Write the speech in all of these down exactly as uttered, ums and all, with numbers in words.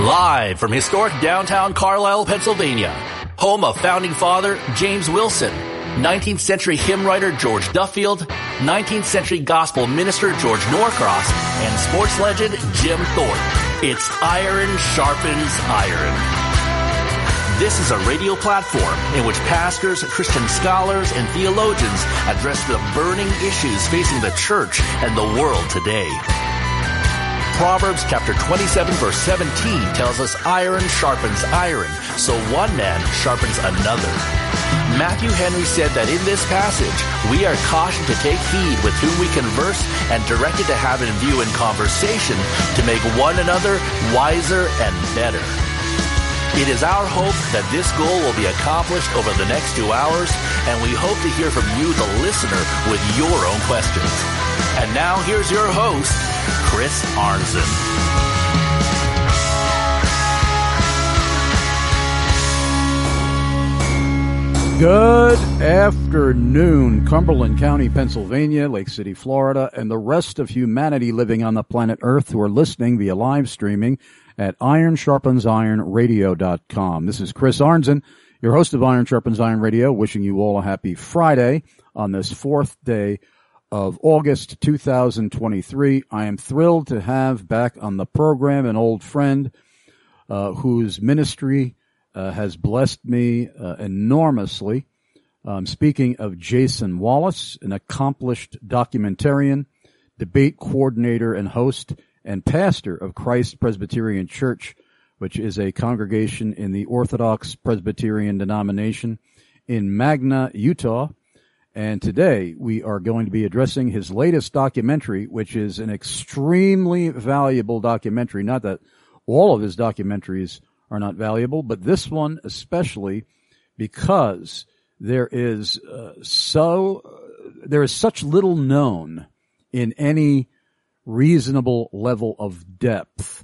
Live from historic downtown Carlisle, Pennsylvania, home of founding father James Wilson, nineteenth century hymn writer George Duffield, nineteenth century gospel minister George Norcross, and sports legend Jim Thorpe. It's Iron Sharpens Iron. This is a radio platform in which pastors, Christian scholars, and theologians address the burning issues facing the church and the world today. Proverbs chapter twenty-seven verse seventeen tells us iron sharpens iron, so one man sharpens another. Matthew Henry said that in this passage, we are cautioned to take heed with whom we converse and directed to have in view in conversation to make one another wiser and better. It is our hope that this goal will be accomplished over the next two hours, and we hope to hear from you, the listener, with your own questions. And now here's your host, Chris Arnzen. Good afternoon, Cumberland County, Pennsylvania, Lake City, Florida, and the rest of humanity living on the planet Earth who are listening via live streaming at iron sharpens iron radio dot com. This is Chris Arnzen, your host of Iron Sharpens Iron Radio, wishing you all a happy Friday on this fourth day of August two thousand twenty-three. I am thrilled to have back on the program an old friend uh, whose ministry uh, has blessed me uh, enormously. Um, speaking of Jason Wallace, an accomplished documentarian, debate coordinator and host, and pastor of Christ Presbyterian Church, which is a congregation in the Orthodox Presbyterian denomination in Magna, Utah. And today we are going to be addressing his latest documentary, which is an extremely valuable documentary. Not that all of his documentaries are not valuable, but this one especially because there is uh, so uh, there is such little known in any reasonable level of depth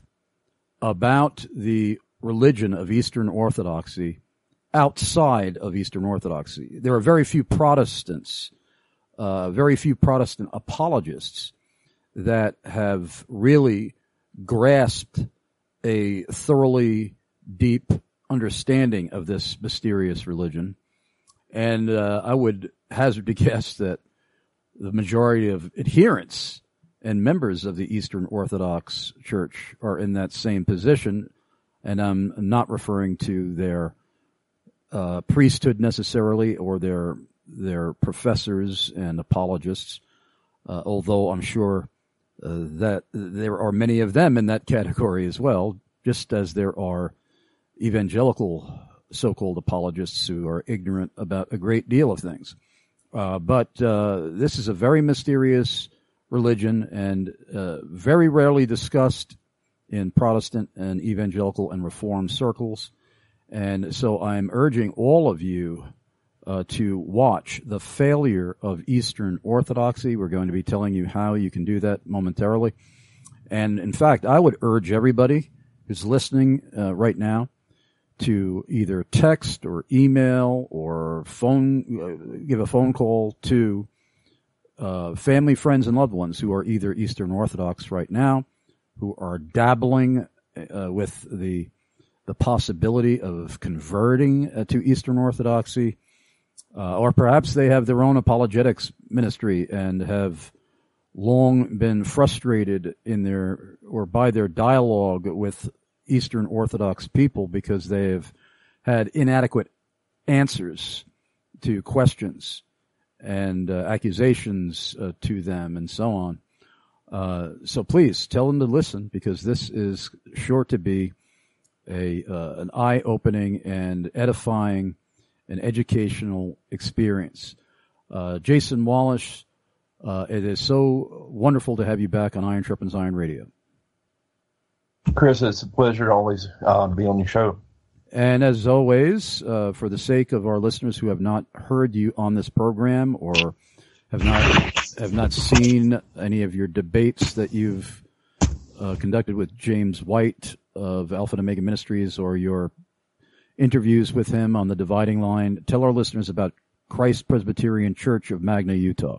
about the religion of Eastern Orthodoxy outside of Eastern Orthodoxy. There are very few Protestants, uh, very few Protestant apologists that have really grasped a thoroughly deep understanding of this mysterious religion. And uh, I would hazard to guess that the majority of adherents and members of the Eastern Orthodox Church are in that same position, and I'm not referring to their uh, priesthood necessarily or their their professors and apologists, uh, although I'm sure uh, that there are many of them in that category as well, just as there are evangelical so-called apologists who are ignorant about a great deal of things. Uh, but uh, this is a very mysterious religion and uh, very rarely discussed in Protestant and evangelical and Reformed circles. And so I'm urging all of you uh, to watch The Failure of Eastern Orthodoxy. We're going to be telling you how you can do that momentarily. And in fact, I would urge everybody who's listening uh, right now to either text or email or phone, uh, give a phone call to Uh, family, friends, and loved ones who are either Eastern Orthodox right now, who are dabbling uh, with the the possibility of converting uh, to Eastern Orthodoxy, uh, or perhaps they have their own apologetics ministry and have long been frustrated in their or by their dialogue with Eastern Orthodox people because they have had inadequate answers to questions and uh, accusations uh, to them and so on. Uh, so please tell them to listen, because this is sure to be a uh, an eye-opening and edifying and educational experience. Uh, Jason Wallace, uh, it is so wonderful to have you back on Iron Sharpens Iron Radio. Chris, it's a pleasure to always uh, be on your show. And as always, uh, for the sake of our listeners who have not heard you on this program or have not have not seen any of your debates that you've uh, conducted with James White of Alpha and Omega Ministries or your interviews with him on the Dividing Line, tell our listeners about Christ Presbyterian Church of Magna, Utah.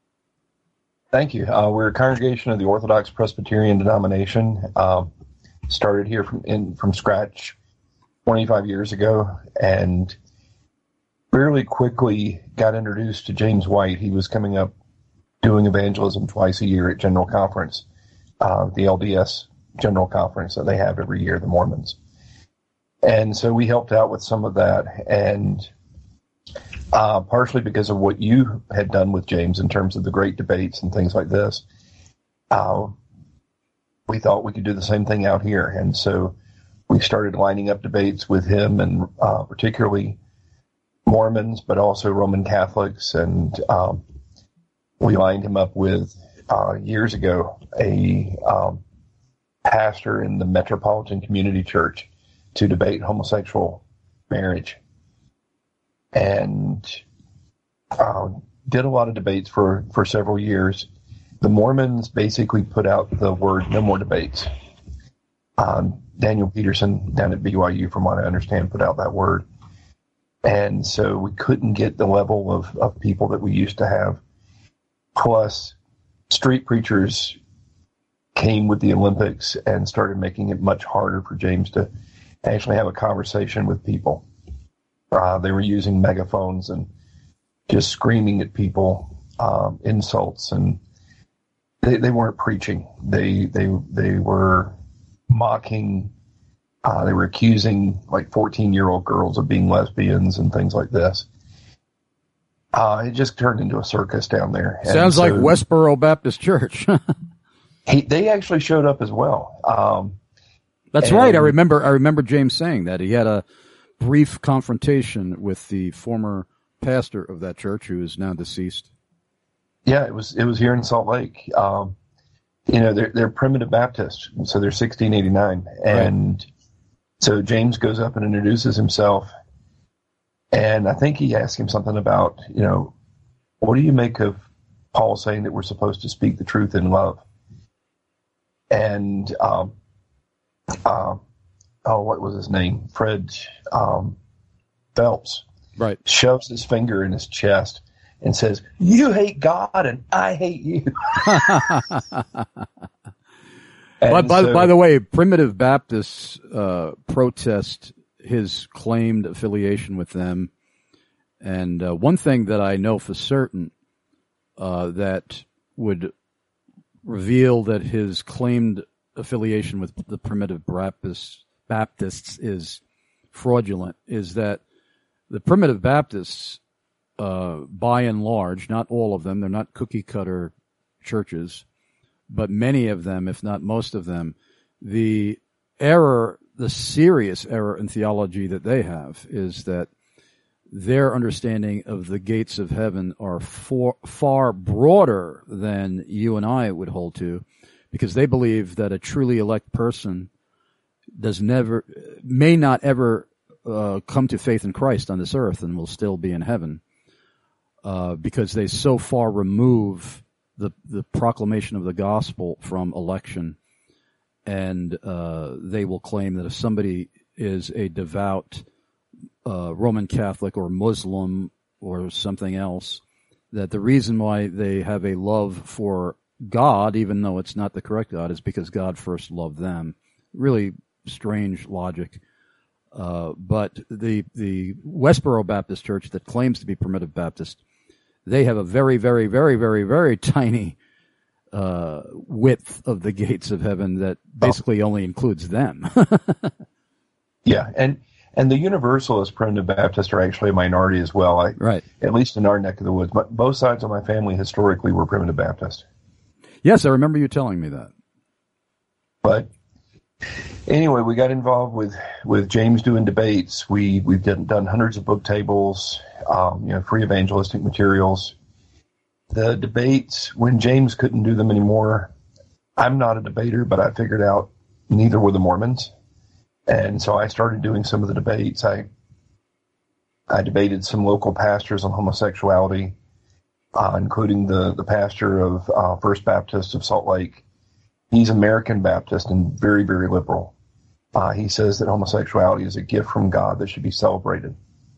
Thank you. Uh, we're a congregation of the Orthodox Presbyterian denomination. Uh, started here from in from scratch twenty-five years ago, and fairly quickly got introduced to James White. He was coming up doing evangelism twice a year at General Conference, uh, the L D S General Conference that they have every year, the Mormons. And so we helped out with some of that, and uh, partially because of what you had done with James in terms of the great debates and things like this, uh, we thought we could do the same thing out here. And so we started lining up debates with him, and uh, particularly Mormons, but also Roman Catholics. And um, we lined him up with, uh, years ago, a um, pastor in the Metropolitan Community Church to debate homosexual marriage. And uh, did a lot of debates for, for several years. The Mormons basically put out the word "no more debates." Um, Daniel Peterson down at B Y U, from what I understand, put out that word. And so we couldn't get the level of, of people that we used to have. Plus, street preachers came with the Olympics and started making it much harder for James to actually have a conversation with people. Uh, they were using megaphones and just screaming at people, um, insults, and they, they weren't preaching. They they they were mocking. Uh, they were accusing like fourteen-year-old girls of being lesbians and things like this. Uh, it just turned into a circus down there. Sounds so, like Westboro Baptist Church. he, they actually showed up as well. Um, That's and, right. I remember. I remember James saying that he had a brief confrontation with the former pastor of that church, who is now deceased. Yeah, it was. It was here in Salt Lake. Um, you know, they're they're Primitive Baptist, so they're sixteen eighty-nine, and right. So James goes up and introduces himself, and I think he asked him something about, you know, what do you make of Paul saying that we're supposed to speak the truth in love? And um, uh, oh, what was his name? Fred um, Phelps. Right. Shoves his finger in his chest and says, "You hate God and I hate you." But by, so, by the way, Primitive Baptists uh, protest his claimed affiliation with them. And uh, one thing that I know for certain uh, that would reveal that his claimed affiliation with the Primitive Baptists, Baptists is fraudulent is that the Primitive Baptists, uh, by and large, not all of them, they're not cookie-cutter churches, but many of them, if not most of them, the error, the serious error in theology that they have is that their understanding of the gates of heaven are for, far broader than you and I would hold to, because they believe that a truly elect person does never, may not ever uh, come to faith in Christ on this earth and will still be in heaven, uh, because they so far remove the the proclamation of the gospel from election, and uh, they will claim that if somebody is a devout uh, Roman Catholic or Muslim or something else, that the reason why they have a love for God, even though it's not the correct God, is because God first loved them. Really strange logic. Uh, but the the Westboro Baptist Church that claims to be Primitive Baptist, they have a very, very, very, very, very tiny uh, width of the gates of heaven that basically oh. only includes them. Yeah, and and the Universalist Primitive Baptists are actually a minority as well. I, right. At least in our neck of the woods. But both sides of my family historically were Primitive Baptist. Yes, I remember you telling me that. But anyway, we got involved with, with James doing debates. We, we've done, done hundreds of book tables, um, you know, free evangelistic materials. The debates, when James couldn't do them anymore, I'm not a debater, but I figured out neither were the Mormons. And so I started doing some of the debates. I I debated some local pastors on homosexuality, uh, including the, the pastor of uh, First Baptist of Salt Lake. He's American Baptist and very, very liberal. Uh, he says that homosexuality is a gift from God that should be celebrated.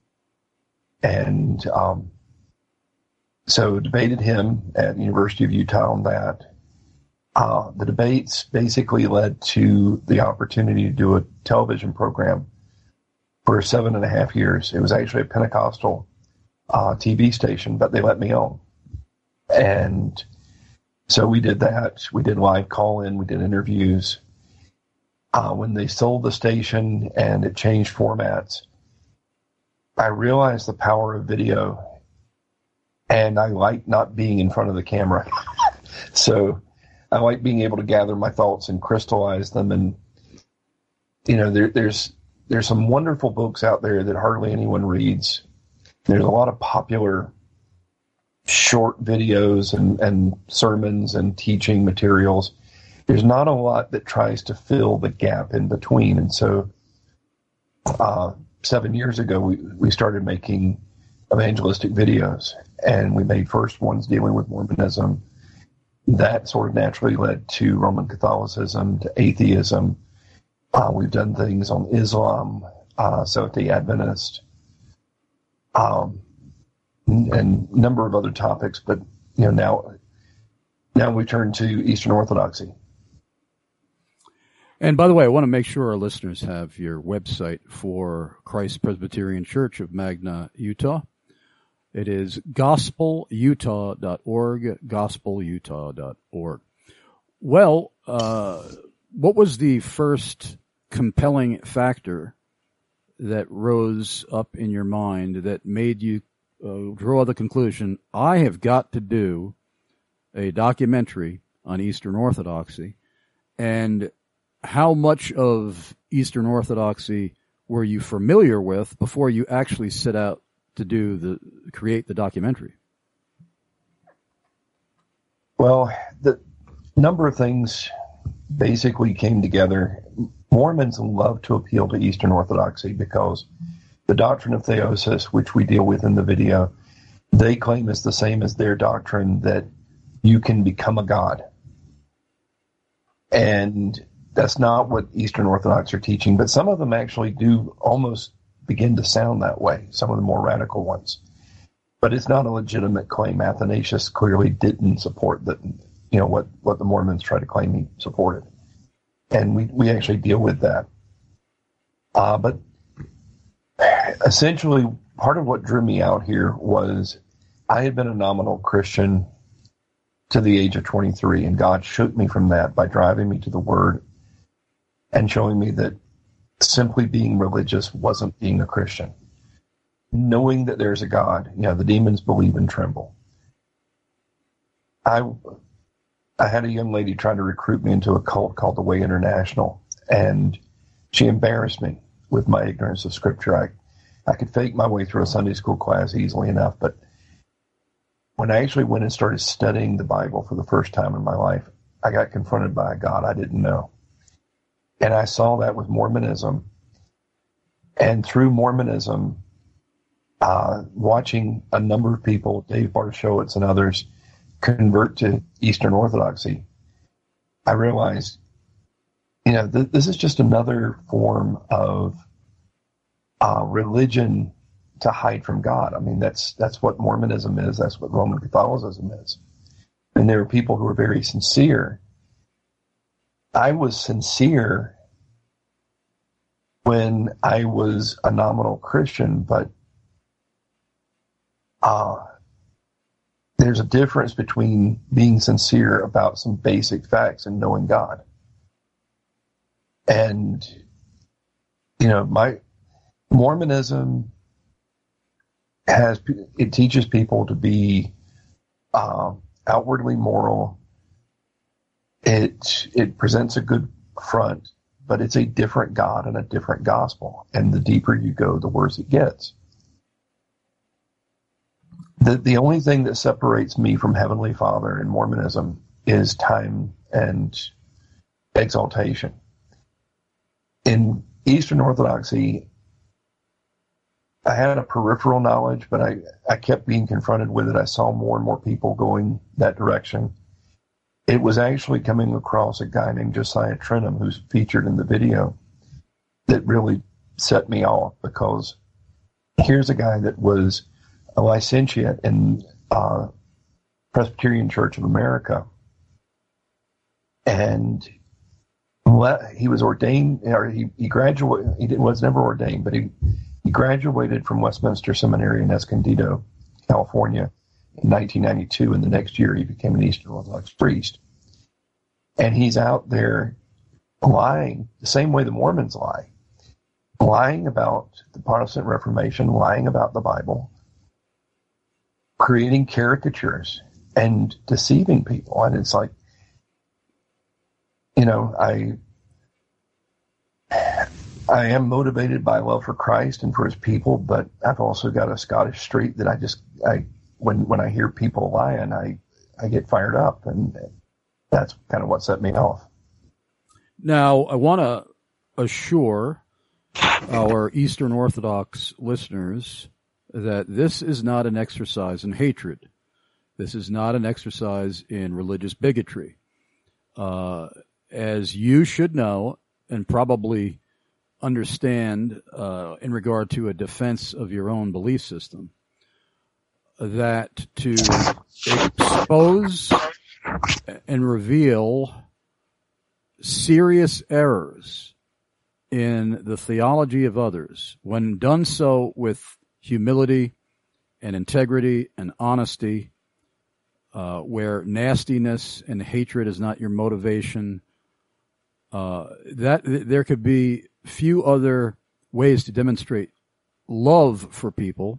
And um, so debated him at the University of Utah on that. Uh, the debates basically led to the opportunity to do a television program for seven and a half years. It was actually a Pentecostal uh, T V station, but they let me on. And so we did that. We did live call-in. We did interviews. Uh, when they sold the station and it changed formats, I realized the power of video, and I like not being in front of the camera. So I like being able to gather my thoughts and crystallize them. And, you know, there, there's there's some wonderful books out there that hardly anyone reads. There's a lot of popular short videos and, and sermons and teaching materials. There's not a lot that tries to fill the gap in between. And so uh, seven years ago, we, we started making evangelistic videos, and we made first ones dealing with Mormonism. That sort of naturally led to Roman Catholicism, to atheism. Uh, we've done things on Islam, uh, Seventh-day Adventist, um, and a number of other topics. But you know, now, now we turn to Eastern Orthodoxy. And by the way, I want to make sure our listeners have your website for Christ Presbyterian Church of Magna, Utah. It is gospel utah dot org, gospel utah dot org. Well, uh, what was the first compelling factor that rose up in your mind that made you uh, draw the conclusion, I have got to do a documentary on Eastern Orthodoxy? And how much of Eastern Orthodoxy were you familiar with before you actually set out to do the create the documentary? Well, the number of things basically came together. Mormons love to appeal to Eastern Orthodoxy because the doctrine of theosis, which we deal with in the video, they claim is the same as their doctrine, that you can become a god. And that's not what Eastern Orthodox are teaching, but some of them actually do almost begin to sound that way, some of the more radical ones. But it's not a legitimate claim. Athanasius clearly didn't support that, you know, what, what the Mormons try to claim he supported. And we, we actually deal with that. Uh, but essentially, part of what drew me out here was I had been a nominal Christian to the age of twenty-three, and God shook me from that by driving me to the Word and showing me that simply being religious wasn't being a Christian. Knowing that there's a God, you know, the demons believe and tremble. I I had a young lady trying to recruit me into a cult called the Way International, and she embarrassed me with my ignorance of Scripture. I, I could fake my way through a Sunday school class easily enough, but when I actually went and started studying the Bible for the first time in my life, I got confronted by a God I didn't know. And I saw that with Mormonism. And through Mormonism, uh, watching a number of people, Dave Barshowitz and others, convert to Eastern Orthodoxy, I realized, you know, th- this is just another form of uh, religion to hide from God. I mean, that's that's what Mormonism is. That's what Roman Catholicism is. And there are people who are very sincere. I was sincere when I was a nominal Christian, but uh, there's a difference between being sincere about some basic facts and knowing God. And, you know, my Mormonism has, it teaches people to be uh, outwardly moral. It it presents a good front, but it's a different God and a different gospel. And the deeper you go, the worse it gets. The the only thing that separates me from Heavenly Father in Mormonism is time and exaltation. In Eastern Orthodoxy, I had a peripheral knowledge, but I, I kept being confronted with it. I saw more and more people going that direction. It was actually coming across a guy named Josiah Trenum, who's featured in the video, that really set me off, because here's a guy that was a licentiate in uh, Presbyterian Church of America, and le- he was ordained, or he, he graduated, he was never ordained, but he, he graduated from Westminster Seminary in Escondido, California in nineteen ninety-two, and the next year he became an Eastern Orthodox priest. And he's out there lying the same way the Mormons lie, lying about the Protestant Reformation, lying about the Bible, creating caricatures and deceiving people. And it's like, you know, I I am motivated by love for Christ and for his people, but I've also got a Scottish streak that I just, I when when I hear people lying, I, I get fired up, and that's kind of what set me off. Now, I want to assure our Eastern Orthodox listeners that this is not an exercise in hatred. This is not an exercise in religious bigotry. Uh, as you should know, and probably understand uh, in regard to a defense of your own belief system, that to expose and reveal serious errors in the theology of others, when done so with humility and integrity and honesty, uh, where nastiness and hatred is not your motivation, uh, that th- there could be few other ways to demonstrate love for people,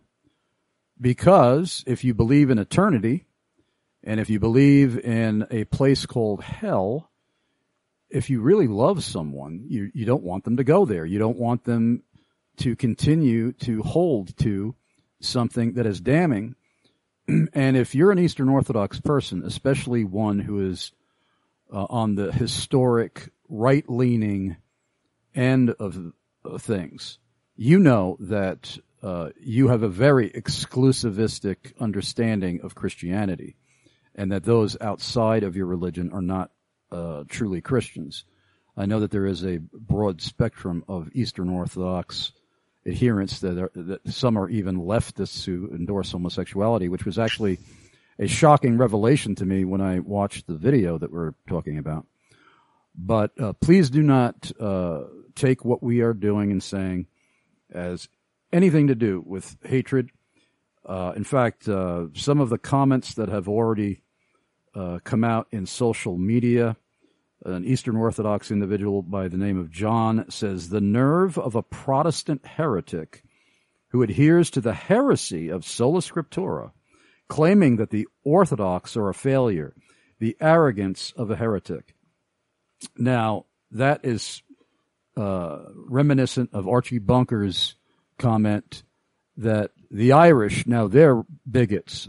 because if you believe in eternity, and if you believe in a place called hell, if you really love someone, you, you don't want them to go there. You don't want them to continue to hold to something that is damning. And if you're an Eastern Orthodox person, especially one who is uh, on the historic right-leaning end of, of things, you know that uh, you have a very exclusivistic understanding of Christianity, and that those outside of your religion are not uh, truly Christians. I know that there is a broad spectrum of Eastern Orthodox adherents that, are, that some are even leftists who endorse homosexuality, which was actually a shocking revelation to me when I watched the video that we're talking about. But uh, please do not uh, take what we are doing and saying as anything to do with hatred. Uh, in fact, uh, some of the comments that have already uh, come out in social media, an Eastern Orthodox individual by the name of John says, "The nerve of a Protestant heretic who adheres to the heresy of sola scriptura, claiming that the Orthodox are a failure, the arrogance of a heretic." Now, that is uh, reminiscent of Archie Bunker's comment that the Irish, now they're bigots.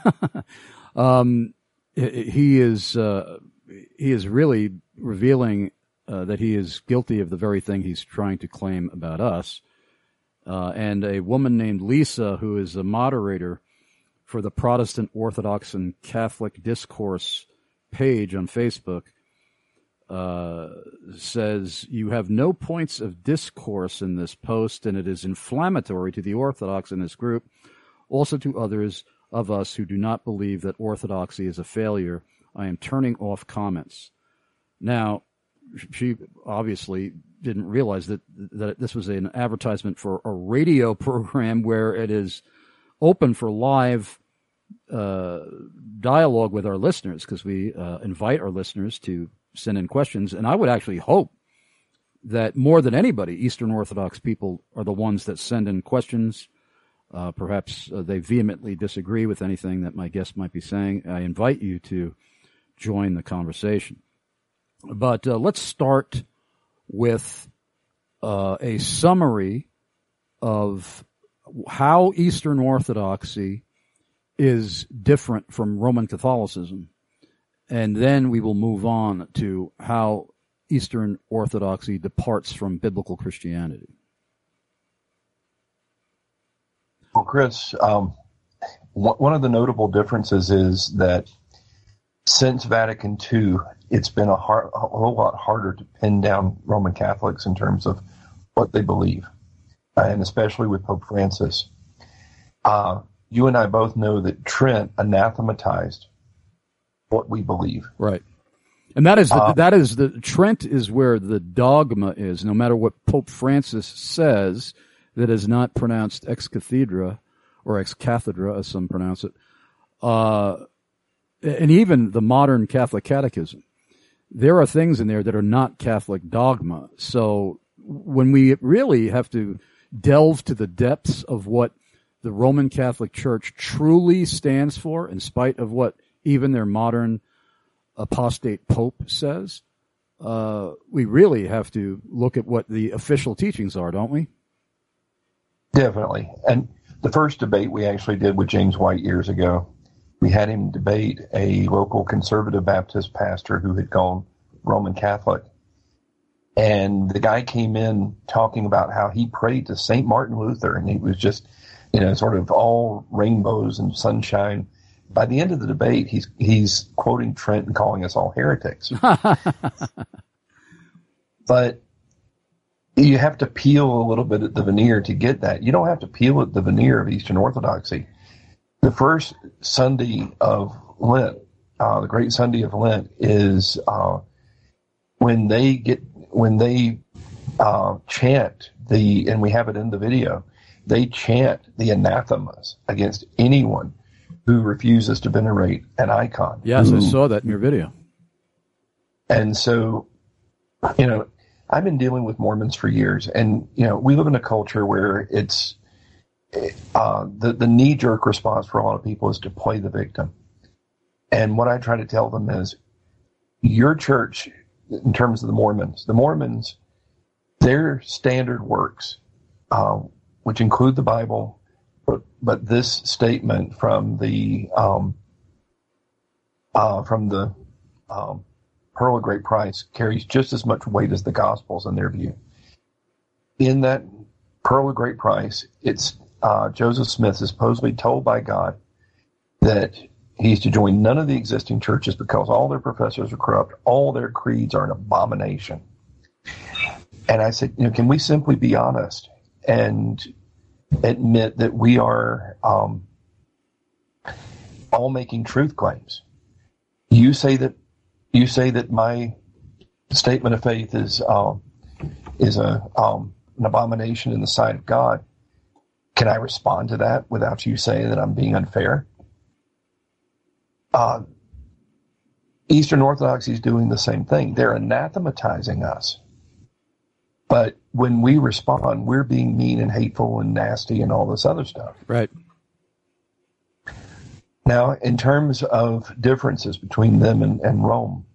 um, he is uh, he is really revealing uh, that he is guilty of the very thing he's trying to claim about us. Uh, and a woman named Lisa, who is a moderator for the Protestant Orthodox and Catholic Discourse page on Facebook, uh, says, "You have no points of discourse in this post, and it is inflammatory to the Orthodox in this group, also to others of us who do not believe that Orthodoxy is a failure. I am turning off comments." Now, she obviously didn't realize that that this was an advertisement for a radio program where it is open for live uh, dialogue with our listeners, because we uh, invite our listeners to send in questions. And I would actually hope that more than anybody, Eastern Orthodox people are the ones that send in questions. Uh, perhaps uh, they vehemently disagree with anything that my guest might be saying. I invite you to join the conversation. But uh, let's start with uh, a summary of how Eastern Orthodoxy is different from Roman Catholicism. And then we will move on to how Eastern Orthodoxy departs from biblical Christianity. Well, Chris, um, one of the notable differences is that since Vatican Two, it's been a, hard, a whole lot harder to pin down Roman Catholics in terms of what they believe, uh, and especially with Pope Francis. Uh, you and I both know that Trent anathematized what we believe. Right. And that is the, Uh, that is the Trent is where the dogma is. No matter what Pope Francis says, that is not pronounced ex cathedra or ex cathedra, as some pronounce it, uh, and even the modern Catholic Catechism. There are things in there that are not Catholic dogma. So when we really have to delve to the depths of what the Roman Catholic Church truly stands for, in spite of what even their modern apostate pope says, uh, we really have to look at what the official teachings are, don't we? Definitely. And the first debate we actually did with James White years ago, we had him debate a local conservative Baptist pastor who had gone Roman Catholic. And the guy came in talking about how he prayed to Saint Martin Luther, and he was just, you know, sort of all rainbows and sunshine. By the end of the debate, he's he's quoting Trent and calling us all heretics. But you have to peel a little bit at the veneer to get that. You don't have to peel at the veneer of Eastern Orthodoxy. The first Sunday of Lent, uh, the Great Sunday of Lent, is uh, when they get when they uh, chant the, and we have it in the video, they chant the anathemas against anyone who refuses to venerate an icon. Yes, who, I saw that in your video. And so, you know, I've been dealing with Mormons for years, and, you know, we live in a culture where it's, uh, the, the knee-jerk response for a lot of people is to play the victim. And what I try to tell them is, your church, in terms of the Mormons, the Mormons, their standard works, uh, which include the Bible, but, but this statement from the um, uh, from the um, Pearl of Great Price carries just as much weight as the Gospels in their view. In that Pearl of Great Price, it's uh, Joseph Smith is supposedly told by God that he's to join none of the existing churches because all their professors are corrupt, all their creeds are an abomination. And I said, you know, can we simply be honest and admit that we are um, all making truth claims? You say that you say that my statement of faith is uh, is a um, an abomination in the sight of God. Can I respond to that without you saying that I'm being unfair? Uh, Eastern Orthodoxy is doing the same thing. They're anathematizing us. But when we respond, we're being mean and hateful and nasty and all this other stuff. Right. Now, in terms of differences between them and, and Rome,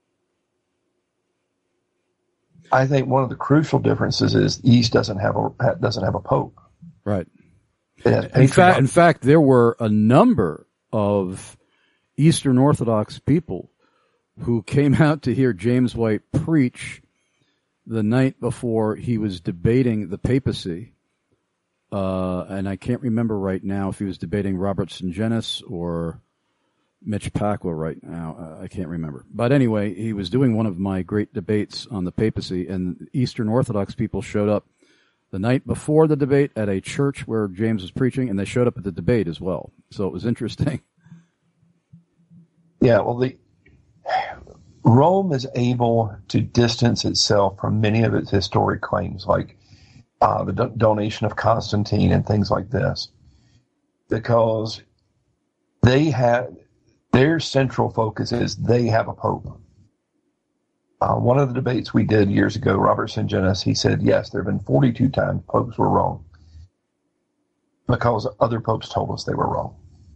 I think one of the crucial differences is the East doesn't have a doesn't have a pope. Right. It has In fact, patriarchs. in fact, there were a number of Eastern Orthodox people who came out to hear James White preach the night before he was debating the papacy. Uh, and I can't remember right now if he was debating Robert Sungenis or Mitch Pacwa right now. Uh, I can't remember. But anyway, he was doing one of my great debates on the papacy, and Eastern Orthodox people showed up the night before the debate at a church where James was preaching, and they showed up at the debate as well. So it was interesting. Yeah, well, the Rome is able to distance itself from many of its historic claims, like uh, the do- donation of Constantine and things like this, because they have their central focus is they have a pope. Uh, one of the debates we did years ago, Robert Sungenis, he said, yes, there have been forty-two times popes were wrong because other popes told us they were wrong.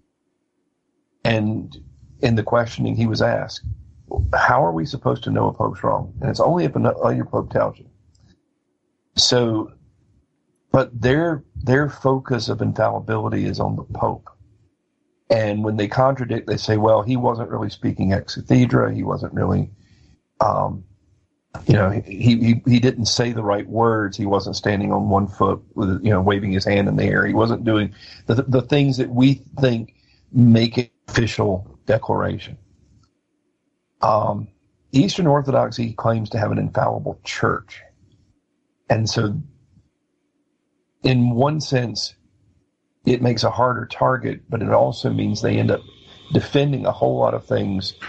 And in the questioning, he was asked, how are we supposed to know a pope's wrong? And it's only if another pope tells you. So, but their their focus of infallibility is on the pope. And when they contradict, they say, well, he wasn't really speaking ex cathedra. He wasn't really, um, you know, he, he he didn't say the right words. He wasn't standing on one foot with, you know, waving his hand in the air. He wasn't doing the the things that we think make it official declaration. Um, Eastern Orthodoxy claims to have an infallible church. And so, in one sense, it makes a harder target, but it also means they end up defending a whole lot of things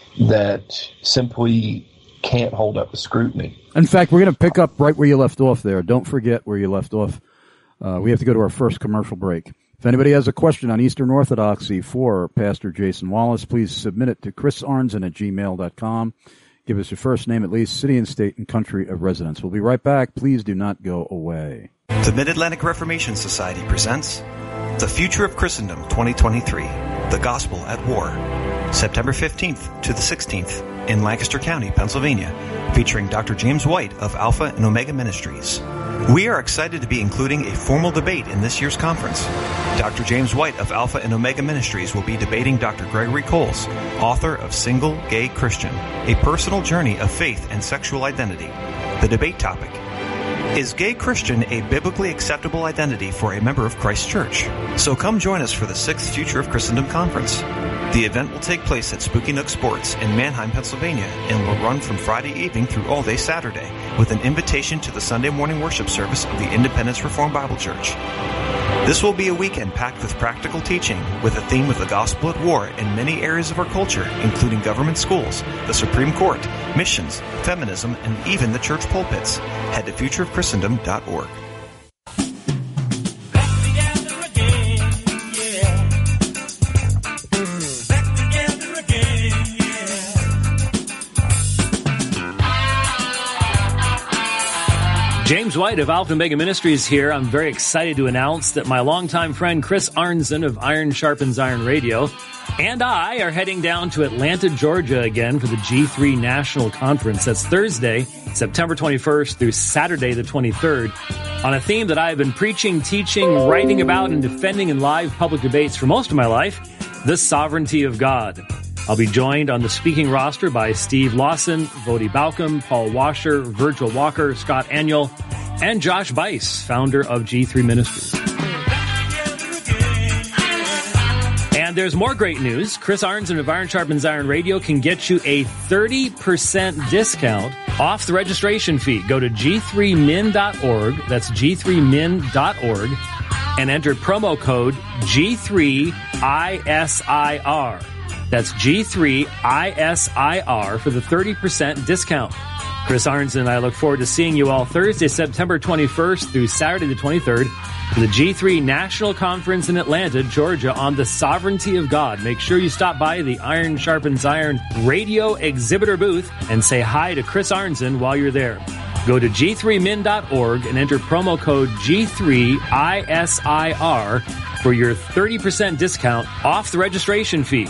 that simply can't hold up with scrutiny. In fact, we're going to pick up right where you left off there. Don't forget where you left off. Uh, we have to go to our first commercial break. If anybody has a question on Eastern Orthodoxy for Pastor Jason Wallace, please submit it to chris arnzen at gmail dot com. Give us your first name, at least, city and state and country of residence. We'll be right back. Please do not go away. The Mid-Atlantic Reformation Society presents The Future of Christendom twenty twenty-three, The Gospel at War, September fifteenth to the sixteenth in Lancaster County, Pennsylvania, featuring Doctor James White of Alpha and Omega Ministries. We are excited to be including a formal debate in this year's conference. Doctor James White of Alpha and Omega Ministries will be debating Doctor Gregory Coles, author of Single Gay Christian, A Personal Journey of Faith and Sexual Identity. The debate topic: is gay Christian a biblically acceptable identity for a member of Christ Church? So come join us for the sixth Future of Christendom Conference. The event will take place at Spooky Nook Sports in Manheim, Pennsylvania, and will run from Friday evening through all day Saturday, with an invitation to the Sunday morning worship service of the Independence Reformed Bible Church. This will be a weekend packed with practical teaching, with a theme of the gospel at war in many areas of our culture, including government schools, the Supreme Court, missions, feminism, and even the church pulpits. Head to future of christendom dot org. James White of Alpha and Omega Ministries here. I'm very excited to announce that my longtime friend Chris Arnzen of Iron Sharpens Iron Radio and I are heading down to Atlanta, Georgia again for the G three National Conference. That's Thursday, September twenty-first through Saturday the twenty-third, on a theme that I've been preaching, teaching, writing about, and defending in live public debates for most of my life: the sovereignty of God. I'll be joined on the speaking roster by Steve Lawson, Vodi Balcom, Paul Washer, Virgil Walker, Scott Aniol, and Josh Bice, founder of G three Ministries. And there's more great news. Chris Arnzen of Iron Sharpens Iron Radio can get you a thirty percent discount off the registration fee. Go to g three min dot org. That's g three min dot org. And enter promo code G three I S I R. That's G three I S I R for the thirty percent discount. Chris Arnzen and I look forward to seeing you all Thursday, September twenty-first through Saturday the twenty-third for the G three National Conference in Atlanta, Georgia, on the sovereignty of God. Make sure you stop by the Iron Sharpens Iron radio exhibitor booth and say hi to Chris Arnzen while you're there. Go to g three min dot org and enter promo code G three I S I R for your thirty percent discount off the registration fee.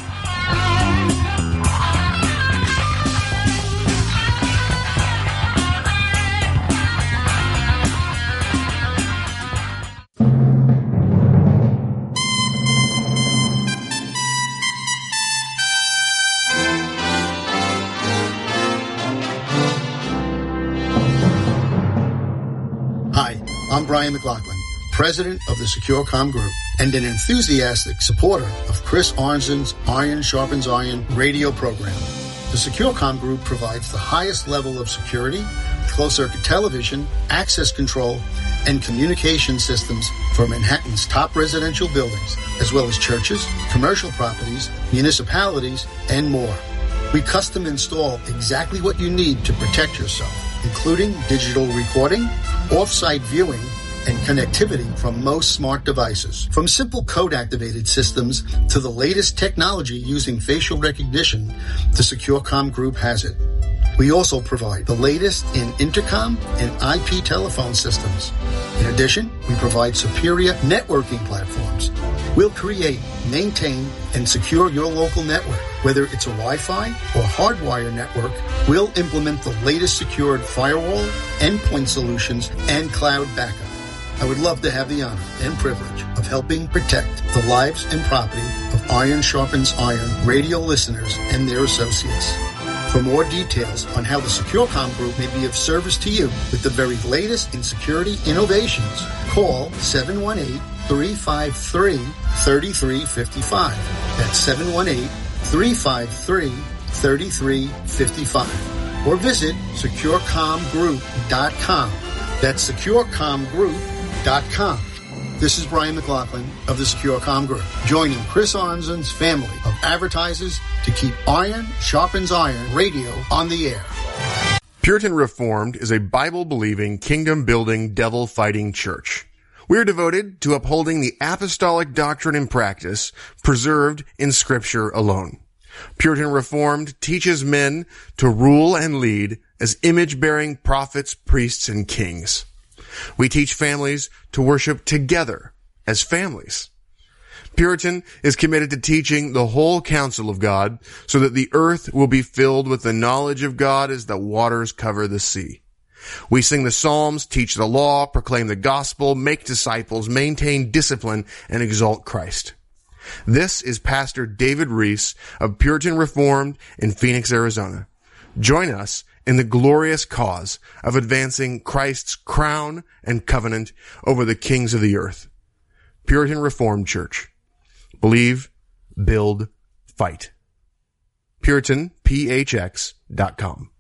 I'm Brian McLaughlin, president of the SecureCom Group and an enthusiastic supporter of Chris Arnzen's Iron Sharpens Iron radio program. The SecureCom Group provides the highest level of security, closed-circuit television, access control, and communication systems for Manhattan's top residential buildings, as well as churches, commercial properties, municipalities, and more. We custom install exactly what you need to protect yourself, including digital recording, off-site viewing, and connectivity from most smart devices. From simple code-activated systems to the latest technology using facial recognition, the SecureCom Group has it. We also provide the latest in intercom and I P telephone systems. In addition, we provide superior networking platforms. We'll create, maintain, and secure your local network. Whether it's a Wi-Fi or hardwire network, we'll implement the latest secured firewall, endpoint solutions, and cloud backup. I would love to have the honor and privilege of helping protect the lives and property of Iron Sharpens Iron radio listeners and their associates. For more details on how the SecureCom Group may be of service to you with the very latest in security innovations, call seven one eight, three five three, three three five five. That's seven one eight, three five three, three three five five. Or visit secure com group dot com. That's secure com group dot com. This is Brian McLaughlin of the SecureCom Group, joining Chris Arnzen's family of advertisers to keep Iron Sharpens Iron radio on the air. Puritan Reformed is a Bible-believing, kingdom-building, devil-fighting church. We are devoted to upholding the apostolic doctrine and practice preserved in Scripture alone. Puritan Reformed teaches men to rule and lead as image-bearing prophets, priests, and kings. We teach families to worship together as families. Puritan is committed to teaching the whole counsel of God so that the earth will be filled with the knowledge of God as the waters cover the sea. We sing the Psalms, teach the law, proclaim the gospel, make disciples, maintain discipline, and exalt Christ. This is Pastor David Reese of Puritan Reformed in Phoenix, Arizona. Join us in the glorious cause of advancing Christ's crown and covenant over the kings of the earth. Puritan Reformed Church. Believe, build, fight. Puritan P H X dot com.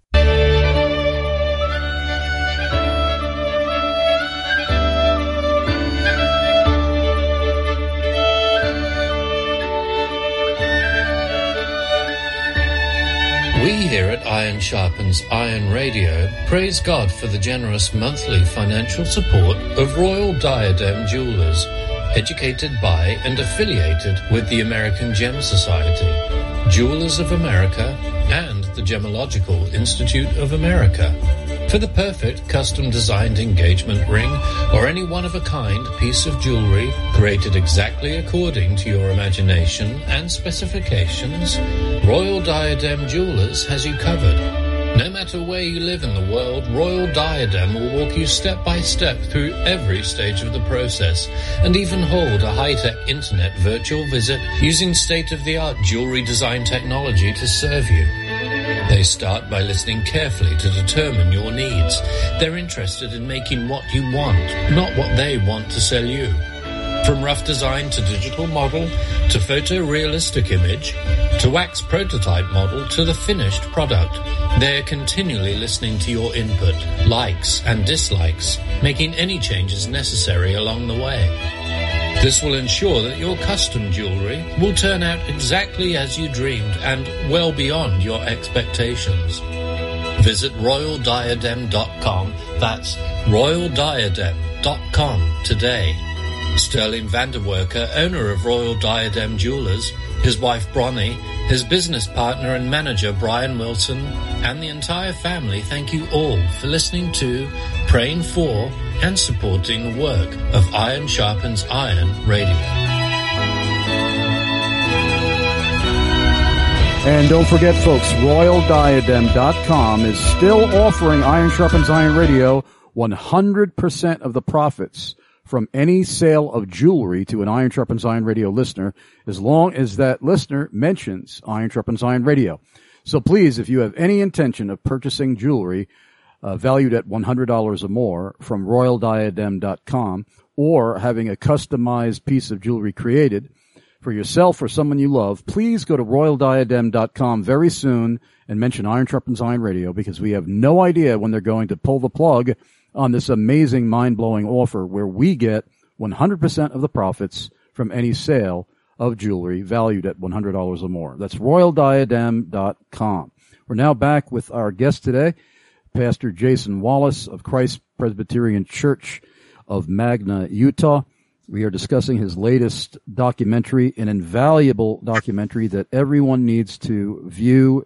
We here at Iron Sharpens Iron Radio praise God for the generous monthly financial support of Royal Diadem Jewelers, educated by and affiliated with the American Gem Society, Jewelers of America, and the Gemological Institute of America. For the perfect custom-designed engagement ring or any one-of-a-kind piece of jewelry created exactly according to your imagination and specifications, Royal Diadem Jewelers has you covered. No matter where you live in the world, Royal Diadem will walk you step by step through every stage of the process and even hold a high-tech internet virtual visit using state-of-the-art jewelry design technology to serve you. They start by listening carefully to determine your needs. They're interested in making what you want, not what they want to sell you. From rough design to digital model, to photorealistic image, to wax prototype model, to the finished product, they're continually listening to your input, likes and dislikes, making any changes necessary along the way. This will ensure that your custom jewelry will turn out exactly as you dreamed and well beyond your expectations. Visit royal diadem dot com. That's royal diadem dot com today. Sterling Vanderwerker, owner of Royal Diadem Jewelers, his wife Bronnie, his business partner and manager Brian Wilson, and the entire family thank you all for listening to, praying for, and supporting the work of Iron Sharpens Iron Radio. And don't forget, folks, royal diadem dot com is still offering Iron Sharpens Iron Radio one hundred percent of the profits from any sale of jewelry to an Iron Sharpens Iron Radio listener, as long as that listener mentions Iron Sharpens Iron Radio. So please, if you have any intention of purchasing jewelry uh, valued at one hundred dollars or more from royal diadem dot com, or having a customized piece of jewelry created for yourself or someone you love, please go to royal diadem dot com very soon and mention Iron Sharpens Iron Radio, because we have no idea when they're going to pull the plug on this amazing, mind-blowing offer where we get one hundred percent of the profits from any sale of jewelry valued at one hundred dollars or more. That's royal diadem dot com. We're now back with our guest today, Pastor Jason Wallace of Christ Presbyterian Church of Magna, Utah. We are discussing his latest documentary, an invaluable documentary that everyone needs to view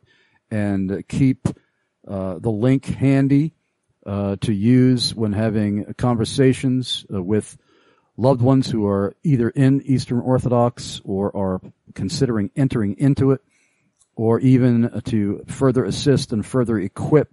and keep uh, the link handy Uh, to use when having conversations uh, with loved ones who are either in Eastern Orthodox or are considering entering into it, or even uh, to further assist and further equip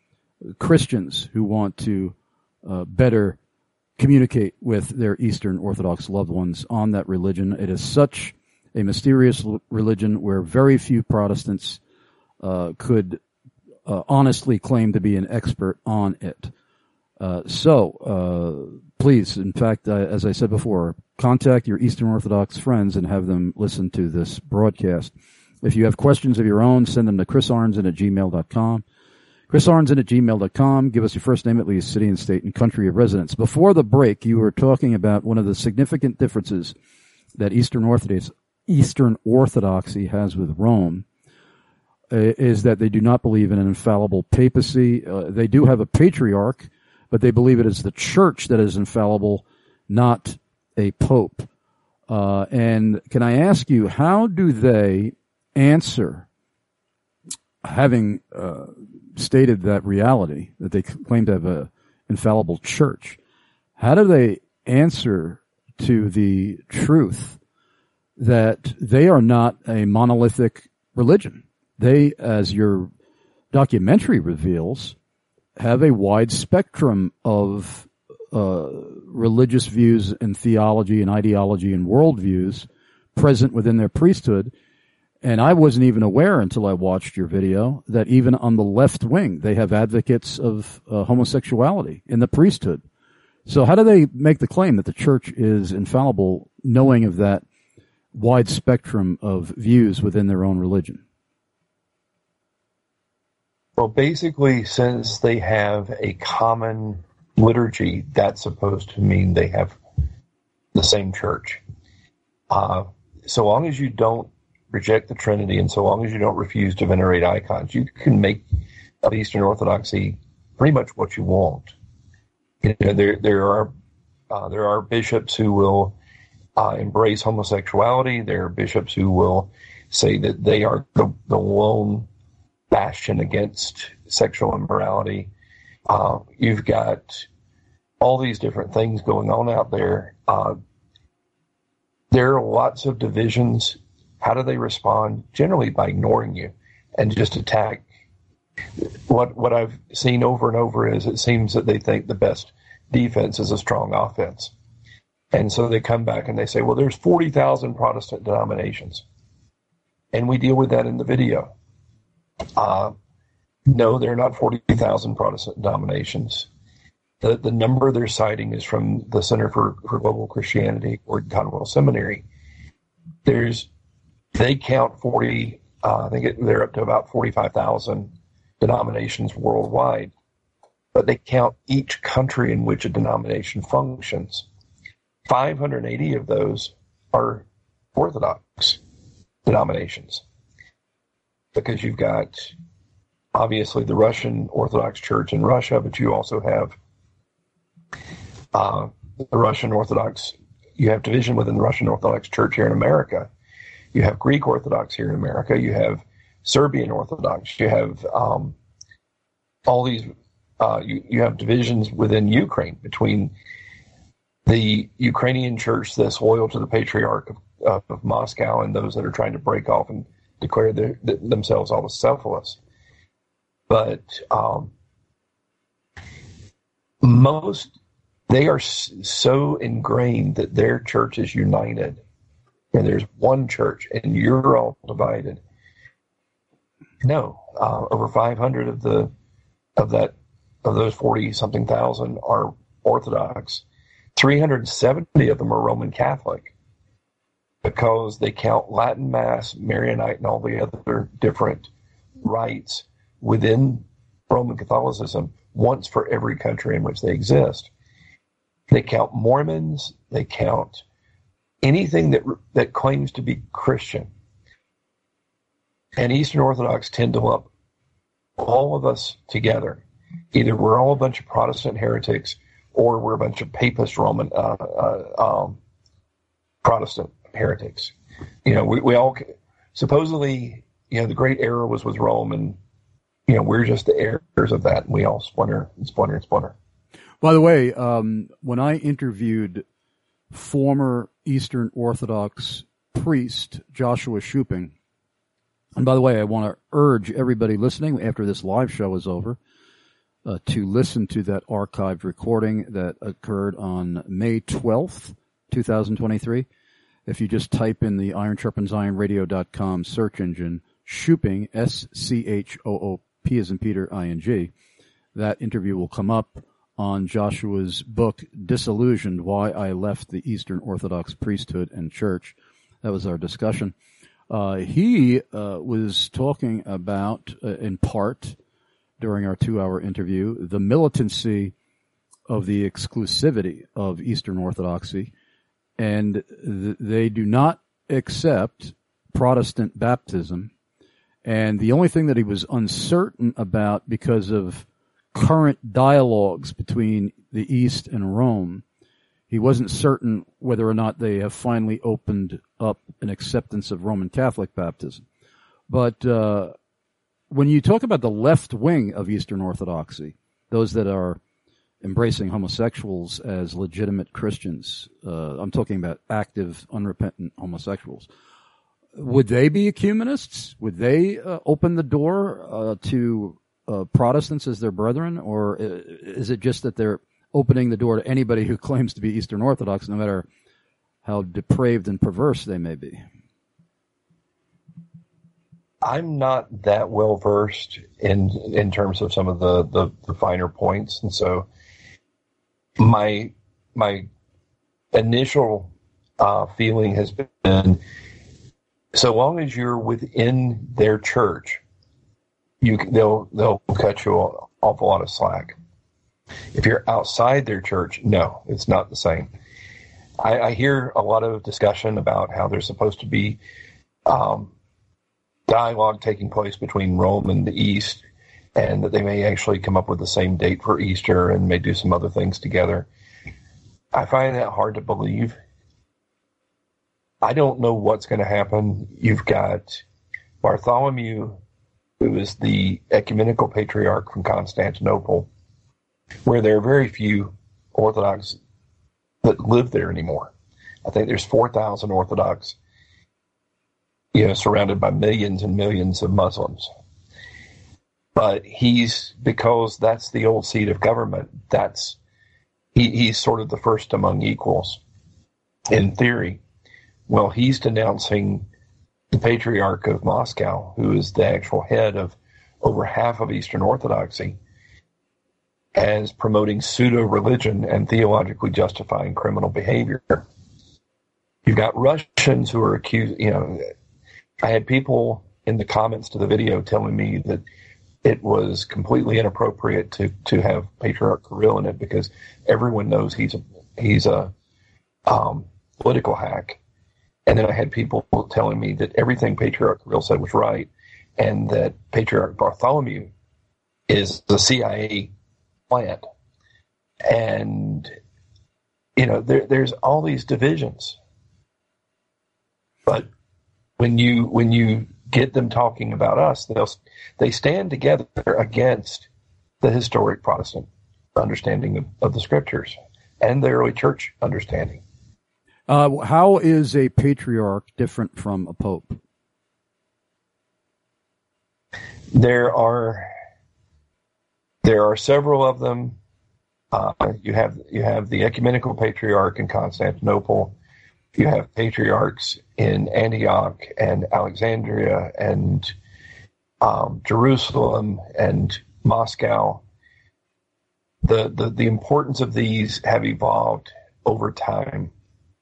Christians who want to uh, better communicate with their Eastern Orthodox loved ones on that religion. It is such a mysterious religion where very few Protestants uh, could Uh, honestly claim to be an expert on it. Uh, so, uh, please, in fact, uh, as I said before, contact your Eastern Orthodox friends and have them listen to this broadcast. If you have questions of your own, send them to chris arnzen at gmail dot com. chris arnzen at gmail dot com. Give us your first name, at least city and state and country of residence. Before the break, you were talking about one of the significant differences that Eastern Orthodox, Eastern Orthodoxy has with Rome. is that they do not believe in an infallible papacy. Uh, they do have a patriarch, but they believe it is the church that is infallible, not a pope. Uh, and can I ask you, how do they answer, having uh, stated that reality, that they claim to have a infallible church, how do they answer to the truth that they are not a monolithic religion? They, as your documentary reveals, have a wide spectrum of uh, religious views and theology and ideology and worldviews present within their priesthood. And I wasn't even aware until I watched your video that even on the left wing, they have advocates of uh, homosexuality in the priesthood. So how do they make the claim that the church is infallible, knowing of that wide spectrum of views within their own religion? Well, basically, since they have a common liturgy, that's supposed to mean they have the same church. Uh, so long as you don't reject the Trinity, and so long as you don't refuse to venerate icons, you can make of Eastern Orthodoxy pretty much what you want. You know, there there are uh, there are bishops who will uh, embrace homosexuality. There are bishops who will say that they are the, the lone bastion against sexual immorality. Uh, you've got all these different things going on out there. Uh, there are lots of divisions. How do they respond? Generally by ignoring you and just attack. What what I've seen over and over is it seems that they think the best defense is a strong offense. And so they come back and they say, well, there's forty thousand Protestant denominations. And we deal with that in the video. Uh, no, there are not forty thousand Protestant denominations. The the number they're citing is from the Center for, for Global Christianity or Conwell Seminary. There's They count forty, uh, I think it, they're up to about forty-five thousand denominations worldwide, but they count each country in which a denomination functions. five hundred eighty of those are Orthodox denominations, because you've got obviously the Russian Orthodox Church in Russia, but you also have uh, the Russian Orthodox, you have division within the Russian Orthodox Church here in America. You have Greek Orthodox here in America. You have Serbian Orthodox. You have um, all these, uh, you, you have divisions within Ukraine between the Ukrainian church that's loyal to the Patriarch of, uh, of Moscow and those that are trying to break off and declare their, th- themselves autocephalous. But um, most, they are s- so ingrained that their church is united. And there's one church, and you're all divided. No, uh, over five hundred of the of that of those forty something thousand are Orthodox. three hundred seventy of them are Roman Catholic, because they count Latin Mass, Maronite, and all the other different rites within Roman Catholicism once for every country in which they exist. They count Mormons. They count anything that that claims to be Christian. And Eastern Orthodox tend to lump all of us together. Either we're all a bunch of Protestant heretics, or we're a bunch of Papist Roman uh, uh, um, Protestant heretics. You know, we, we all supposedly, you know, the great error was with Rome, and you know, we're just the heirs of that, and we all splinter and splinter and splinter. By the way, um, when I interviewed former Eastern Orthodox priest Joshua Shuping, and by the way, I want to urge everybody listening after this live show is over uh, to listen to that archived recording that occurred on May twelfth, twenty twenty-three. If you just type in the iron sharpens iron radio dot com search engine, Shuping, S C H O O P as in Peter, I N G, that interview will come up on Joshua's book, Disillusioned, Why I Left the Eastern Orthodox Priesthood and Church. That was our discussion. Uh, he uh, was talking about, uh, in part, during our two-hour interview, the militancy of the exclusivity of Eastern Orthodoxy, and th- they do not accept Protestant baptism, And the only thing that he was uncertain about because of current dialogues between the East and Rome, he wasn't certain whether or not they have finally opened up an acceptance of Roman Catholic baptism. But uh, when you talk about the left wing of Eastern Orthodoxy, those that are embracing homosexuals as legitimate Christians, uh, I'm talking about active, unrepentant homosexuals, would they be ecumenists? Would they uh, open the door uh, to uh, Protestants as their brethren? Or is it just that they're opening the door to anybody who claims to be Eastern Orthodox, no matter how depraved and perverse they may be? I'm not that well versed in in terms of some of the, the, the finer points, and so my my initial uh, feeling has been, so long as you're within their church, you they'll they'll cut you an awful lot of slack. If you're outside their church, no, it's not the same. I, I hear a lot of discussion about how there's supposed to be um, dialogue taking place between Rome and the East, and that they may actually come up with the same date for Easter and may do some other things together. I find that hard to believe. I don't know what's going to happen. You've got Bartholomew, who is the ecumenical patriarch from Constantinople, where there are very few Orthodox that live there anymore. I think there's four thousand Orthodox, you know, surrounded by millions and millions of Muslims. But he's, because that's the old seat of government, that's, he, he's sort of the first among equals in theory. Well, he's denouncing the Patriarch of Moscow, who is the actual head of over half of Eastern Orthodoxy, as promoting pseudo-religion and theologically justifying criminal behavior. You've got Russians who are accused, you know, I had people in the comments to the video telling me that it was completely inappropriate to, to have Patriarch Kirill in it because everyone knows he's a, he's a um, political hack. And then I had people telling me that everything Patriarch Kirill said was right, and that Patriarch Bartholomew is the C I A plant. And, you know, there, there's all these divisions. But when you when you get them talking about us, they'll they stand together against the historic Protestant understanding of, of the Scriptures and the early church understanding. Uh, how is a patriarch different from a pope? There are there are several of them. Uh, you have you have the ecumenical patriarch in Constantinople. You have patriarchs in Antioch and Alexandria and um, Jerusalem and Moscow. The, the the importance of these have evolved over time.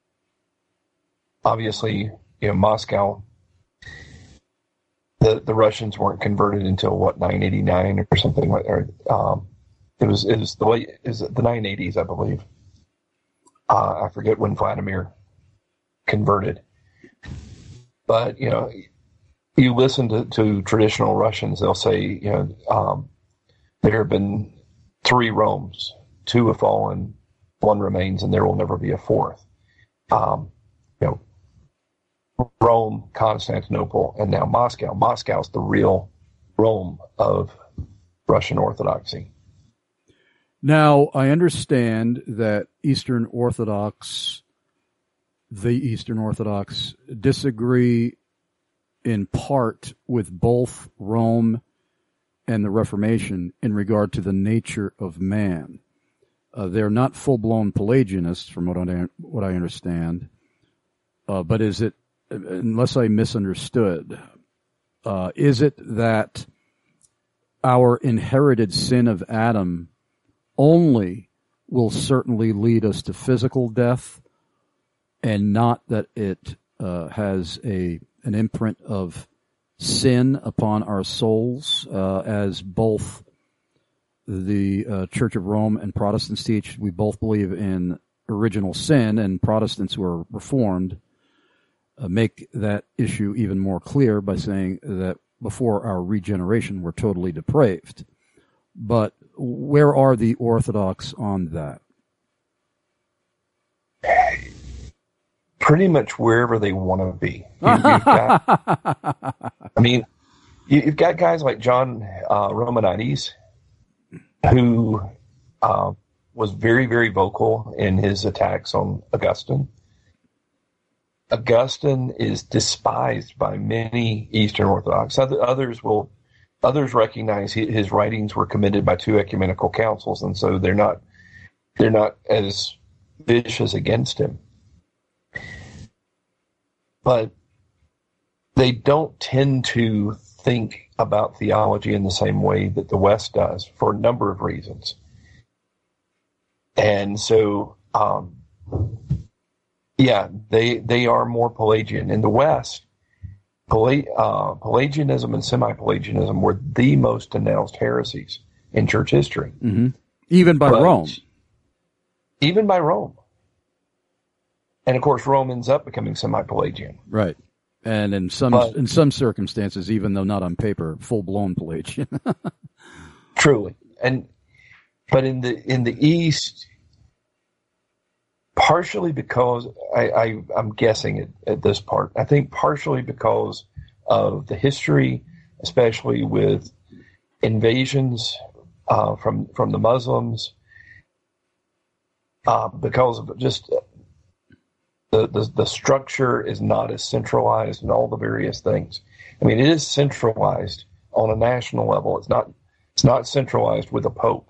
Obviously, you know, Moscow, the, the Russians weren't converted until what, nine eighty-nine or something like that. Um, it was it was the late is the nine eighties, I believe. Uh, I forget when Vladimir converted. But, you know, you listen to, to traditional Russians, they'll say, you know, um, there have been three Romes, two have fallen, one remains, and there will never be a fourth. Um, you know, Rome, Constantinople, and now Moscow. Moscow's the real Rome of Russian Orthodoxy. Now, I understand that Eastern Orthodox the Eastern Orthodox disagree in part with both Rome and the Reformation in regard to the nature of man. Uh, they're not full-blown Pelagianists, from what I, what I understand. Uh, but is it, unless I misunderstood, uh, is it that our inherited sin of Adam only will certainly lead us to physical death, and not that it uh, has a an imprint of sin upon our souls, uh, as both the uh, Church of Rome and Protestants teach? We both believe in original sin, and Protestants who are Reformed uh, make that issue even more clear by saying that before our regeneration were totally depraved. But where are the Orthodox on that? Pretty much wherever they want to be. You, you've got, I mean, you, you've got guys like John uh, Romanides, who uh, was very, very vocal in his attacks on Augustine. Augustine is despised by many Eastern Orthodox. Others will, others recognize his writings were committed by two ecumenical councils, and so they're not, they're not as vicious against him. But they don't tend to think about theology in the same way that the West does for a number of reasons. And so, um, yeah, they they are more Pelagian. In the West, Pela- uh, Pelagianism and semi-Pelagianism were the most denounced heresies in church history. Mm-hmm. Even by but, Rome. Even by Rome. And of course, Rome ends up becoming semi-Pelagian. Right. And in some but, in some circumstances, even though not on paper, full-blown Pelagian. Truly. And but in the in the East, partially because I, I I'm guessing at, at this part, I think partially because of the history, especially with invasions uh, from from the Muslims, uh, because of just the, the the structure is not as centralized and all the various things. I mean, it is centralized on a national level. It's not it's not centralized with a pope.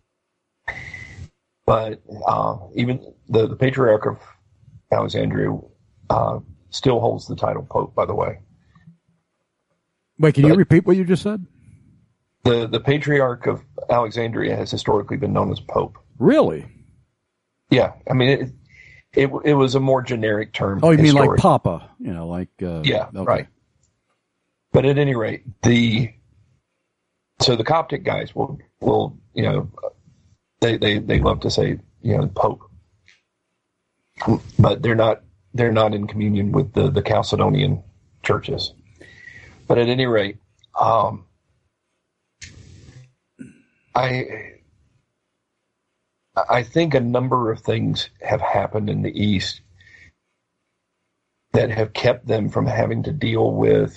But uh, even the, the Patriarch of Alexandria uh, still holds the title Pope, by the way. Wait, can but you repeat what you just said? The the Patriarch of Alexandria has historically been known as Pope. Really? Yeah. I mean, it it, it was a more generic term. Oh, you mean like Papa? You know, like... Uh, yeah, okay. right. But at any rate, the so the Coptic guys will, will you know... They, they they love to say, you know, Pope, but they're not they're not in communion with the, the Chalcedonian churches. But at any rate, um, I I think a number of things have happened in the East that have kept them from having to deal with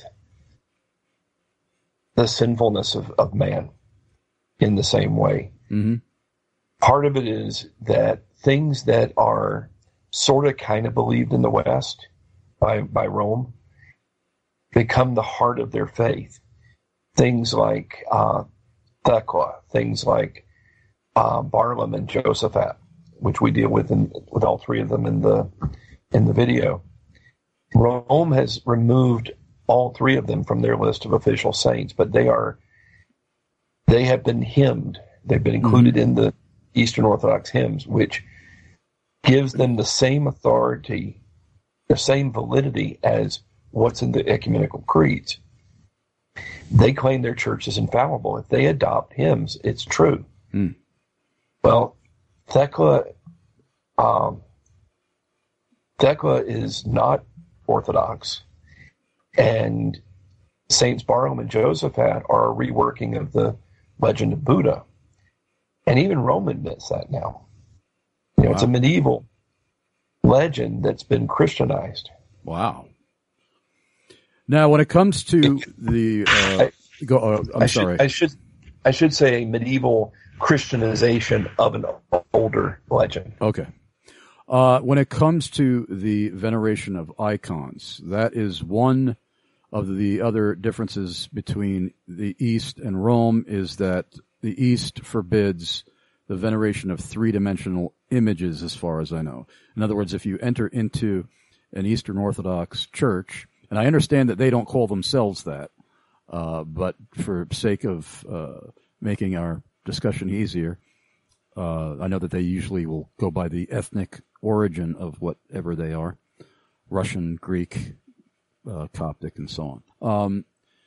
the sinfulness of, of man in the same way. Mm-hmm. Part of it is that things that are sort of kind of believed in the West by, by Rome become the heart of their faith. Things like uh, Thecla, things like uh, Barlaam and Josaphat, which we deal with in, with all three of them in the in the video. Rome has removed all three of them from their list of official saints, but they are they have been hymned. They've been included mm-hmm. in the Eastern Orthodox hymns, which gives them the same authority, the same validity as what's in the ecumenical creeds. They claim their church is infallible. If they adopt hymns, it's true. Mm. Well, Thecla, um, Thecla is not Orthodox, and Saints Barlaam and Josaphat are a reworking of the legend of Buddha. And even Rome admits that now. You know, wow. It's a medieval legend that's been Christianized. Wow. Now, when it comes to the, uh, I, go, uh, I'm I sorry. Should, I should, I should say a medieval Christianization of an older legend. Okay. Uh, when it comes to the veneration of icons, that is one of the other differences between the East and Rome, is that the East forbids the veneration of three-dimensional images, as far as I know. In other words, if you enter into an Eastern Orthodox church, and I understand that they don't call themselves that, uh, but for sake of uh, making our discussion easier, uh, I know that they usually will go by the ethnic origin of whatever they are, Russian, Greek, uh, Coptic, and so on. Um,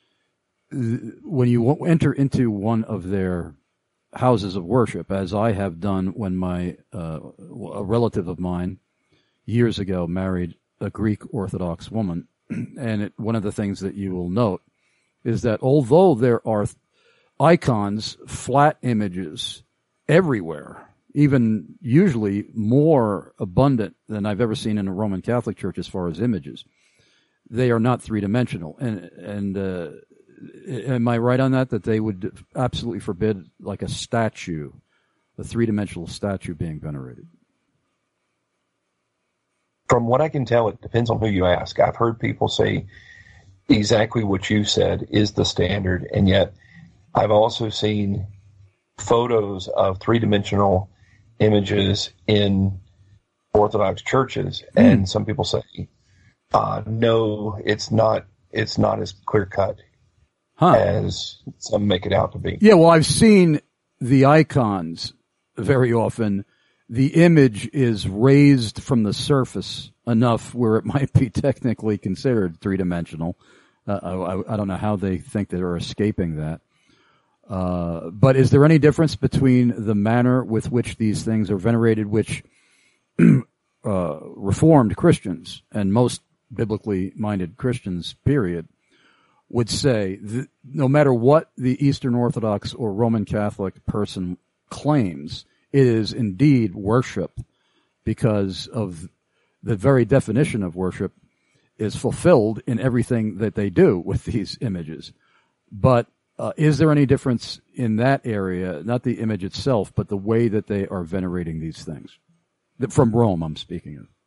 when you enter into one of their houses of worship, as I have done when my uh, a relative of mine years ago married a Greek Orthodox woman, and it, one of the things that you will note is that although there are icons, flat images everywhere, even usually more abundant than I've ever seen in a Roman Catholic church as far as images, they are not three-dimensional. And, and uh, am I right on that, that they would absolutely forbid like a statue, a three-dimensional statue being venerated? From what I can tell, it depends on who you ask. I've heard people say exactly what you said is the standard, and yet I've also seen photos of three-dimensional images in Orthodox churches, mm. and some people say, uh, no, it's not, it's not as clear-cut huh. as some make it out to be. Yeah, well, I've seen the icons very often. The image is raised from the surface enough where it might be technically considered three-dimensional. Uh, I, I don't know how they think they are escaping that. Uh, but is there any difference between the manner with which these things are venerated, which uh, Reformed Christians and most biblically minded Christians, period, would say that no matter what the Eastern Orthodox or Roman Catholic person claims, it is indeed worship because of the very definition of worship is fulfilled in everything that they do with these images. But uh, is there any difference in that area, not the image itself, but the way that they are venerating these things? From Rome, I'm speaking of.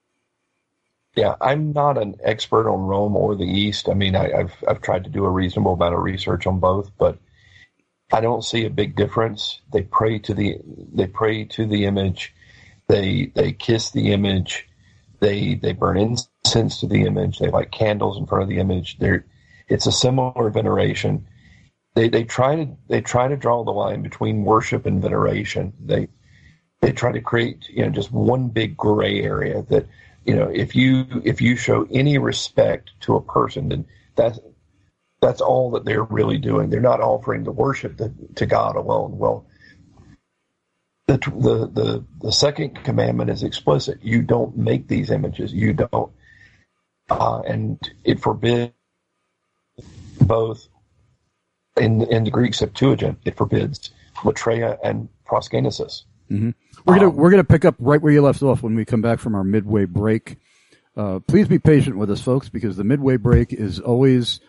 Yeah, I'm not an expert on Rome or the East. I mean, I, I've I've tried to do a reasonable amount of research on both, but I don't see a big difference. They pray to the they pray to the image, they they kiss the image, they they burn incense to the image, they light candles in front of the image. They're, it's a similar veneration. They they try to they try to draw the line between worship and veneration. They they try to create, you know, just one big gray area that, you know, if you if you show any respect to a person, then that's That's all that they're really doing. They're not offering the worship to, to God alone. Well, the, the the the second commandment is explicit. You don't make these images. You don't, uh, and it forbids both. In in the Greek Septuagint, it forbids latreia and proskynesis. Mm-hmm. We're gonna um, we're gonna pick up right where you left off when we come back from our midway break. Uh, please be patient with us, folks, because the midway break is always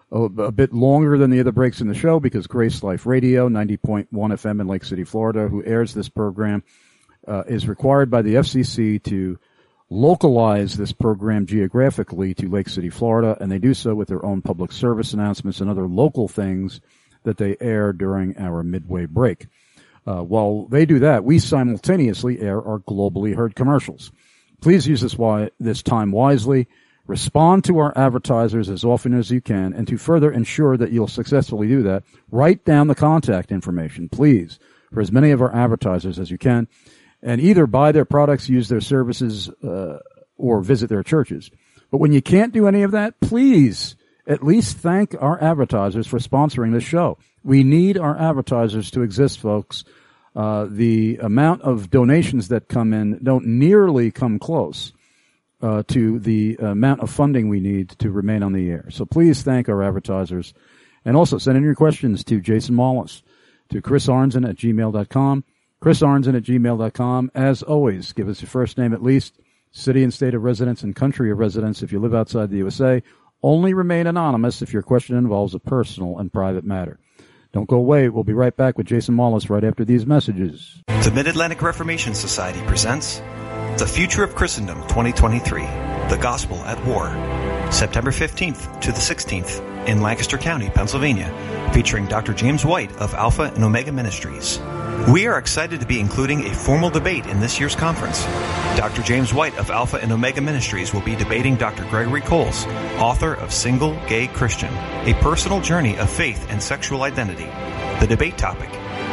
a bit longer than the other breaks in the show because Grace Life Radio, ninety point one F M in Lake City, Florida, who airs this program, uh, is required by the F C C to localize this program geographically to Lake City, Florida, and they do so with their own public service announcements and other local things that they air during our midway break. Uh, while they do that, we simultaneously air our globally heard commercials. Please use this, wi- this time wisely. Respond to our advertisers as often as you can, and to further ensure that you'll successfully do that, write down the contact information, please, for as many of our advertisers as you can, and either buy their products, use their services, uh, or visit their churches. But when you can't do any of that, please at least thank our advertisers for sponsoring this show. We need our advertisers to exist, folks. Uh, the amount of donations that come in don't nearly come close Uh, to the amount of funding we need to remain on the air. So please thank our advertisers. And also send in your questions to Jason Wallace, to Chris Arnzen at gmail dot com, Chris Arnzen at gmail dot com. As always, give us your first name at least, city and state of residence, and country of residence if you live outside the U S A. Only remain anonymous if your question involves a personal and private matter. Don't go away. We'll be right back with Jason Wallace right after these messages. The Mid-Atlantic Reformation Society presents The Future of Christendom twenty twenty-three, The Gospel at War, September fifteenth to the sixteenth in Lancaster County, Pennsylvania, featuring Doctor James White of Alpha and Omega Ministries. We are excited to be including a formal debate in this year's conference. Doctor James White of Alpha and Omega Ministries will be debating Doctor Gregory Coles, author of Single Gay Christian, A Personal Journey of Faith and Sexual Identity. The debate topic: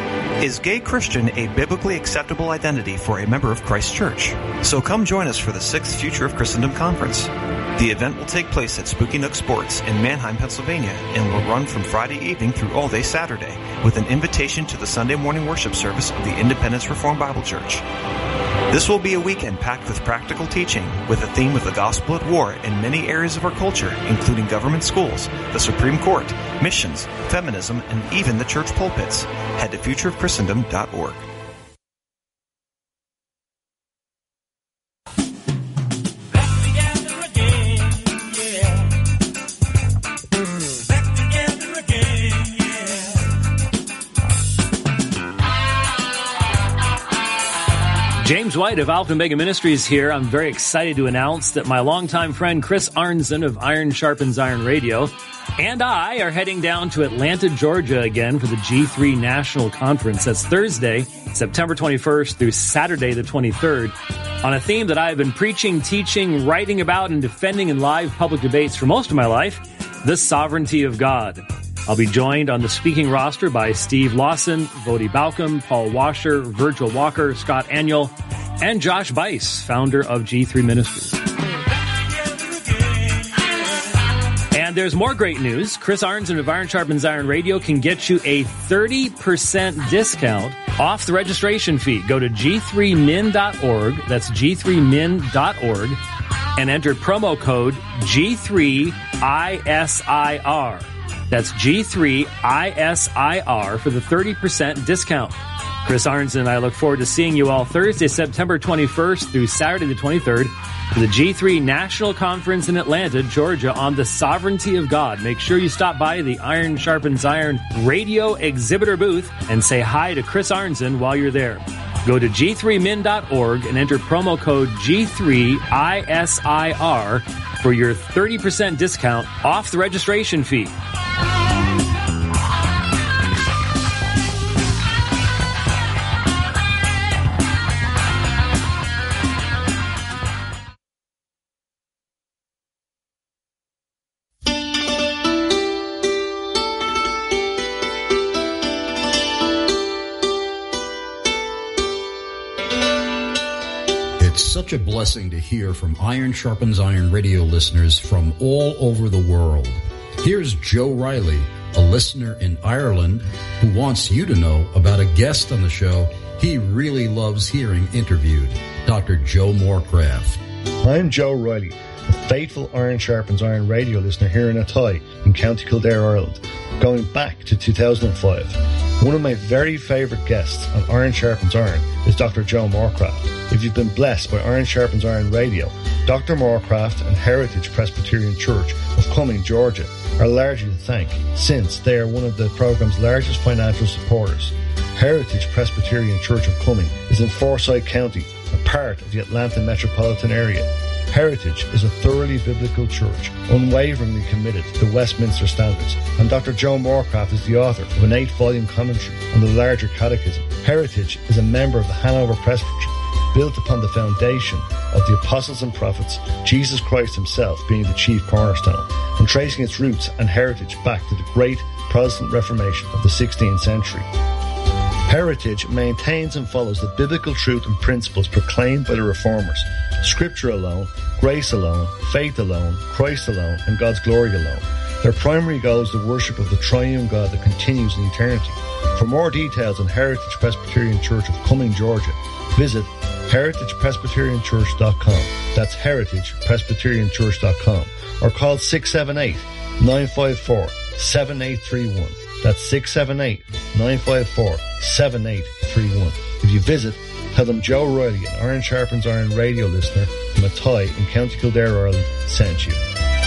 Is gay Christian a biblically acceptable identity for a member of Christ's Church? So come join us for the sixth Future of Christendom Conference. The event will take place at Spooky Nook Sports in Manheim, Pennsylvania, and will run from Friday evening through all day Saturday, with an invitation to the Sunday morning worship service of the Independence Reformed Bible Church. This will be a weekend packed with practical teaching with a theme of the gospel at war in many areas of our culture, including government schools, the Supreme Court, missions, feminism, and even the church pulpits. Head to future of christendom dot org. James White of Alpha and Omega Ministries here. I'm very excited to announce that my longtime friend Chris Arnzen of Iron Sharpens Iron Radio and I are heading down to Atlanta, Georgia again for the G three National Conference. That's Thursday, September twenty-first through Saturday the twenty-third on a theme that I've been preaching, teaching, writing about, and defending in live public debates for most of my life, the sovereignty of God. I'll be joined on the speaking roster by Steve Lawson, Vodi Balcom, Paul Washer, Virgil Walker, Scott Aniol, and Josh Bice, founder of G three Ministries. And there's more great news. Chris Arnzen of Iron Sharpens Iron Radio can get you a thirty percent discount off the registration fee. Go to G three min dot org. That's G three min dot org and enter promo code G three I S I R. That's G three I S I R for the thirty percent discount. Chris Arnzen and I look forward to seeing you all Thursday, September twenty-first through Saturday the twenty-third for the G three National Conference in Atlanta, Georgia on the sovereignty of God. Make sure you stop by the Iron Sharpens Iron Radio exhibitor booth and say hi to Chris Arnzen while you're there. Go to G three min dot org and enter promo code G three I S I R for your thirty percent discount off the registration fee. Such a blessing to hear from Iron Sharpens Iron radio listeners from all over the world. Here's Joe Riley, a listener in Ireland, who wants you to know about a guest on the show he really loves hearing interviewed, Doctor Joe Morecraft. I'm Joe Riley, a faithful Iron Sharpens Iron radio listener here in Athy in County Kildare, Ireland, going back to two thousand five. One of my very favourite guests on Iron Sharpens Iron is Doctor Joe Morecraft. If you've been blessed by Iron Sharpens Iron Radio, Doctor Morecraft and Heritage Presbyterian Church of Cumming, Georgia, are largely to thank, since they are one of the programme's largest financial supporters. Heritage Presbyterian Church of Cumming is in Forsyth County, a part of the Atlanta metropolitan area. Heritage is a thoroughly biblical church, unwaveringly committed to the Westminster Standards, and Doctor Joe Morecraft is the author of an eight-volume commentary on the larger catechism. Heritage is a member of the Hanover Presbytery, built upon the foundation of the apostles and prophets, Jesus Christ himself being the chief cornerstone, and tracing its roots and heritage back to the great Protestant Reformation of the sixteenth century. Heritage maintains and follows the biblical truth and principles proclaimed by the Reformers: Scripture alone, grace alone, faith alone, Christ alone, and God's glory alone. Their primary goal is the worship of the triune God that continues in eternity. For more details on Heritage Presbyterian Church of Cumming, Georgia, visit heritage presbyterian church dot com. That's heritage presbyterian church dot com. Or call six seven eight, nine five four, seven eight three one. That's six seven eight, nine five four, seven eight three one. If you visit, tell them Joe Riley, an Iron Sharpens Iron radio listener from Athy in County Kildare, Ireland, sent you.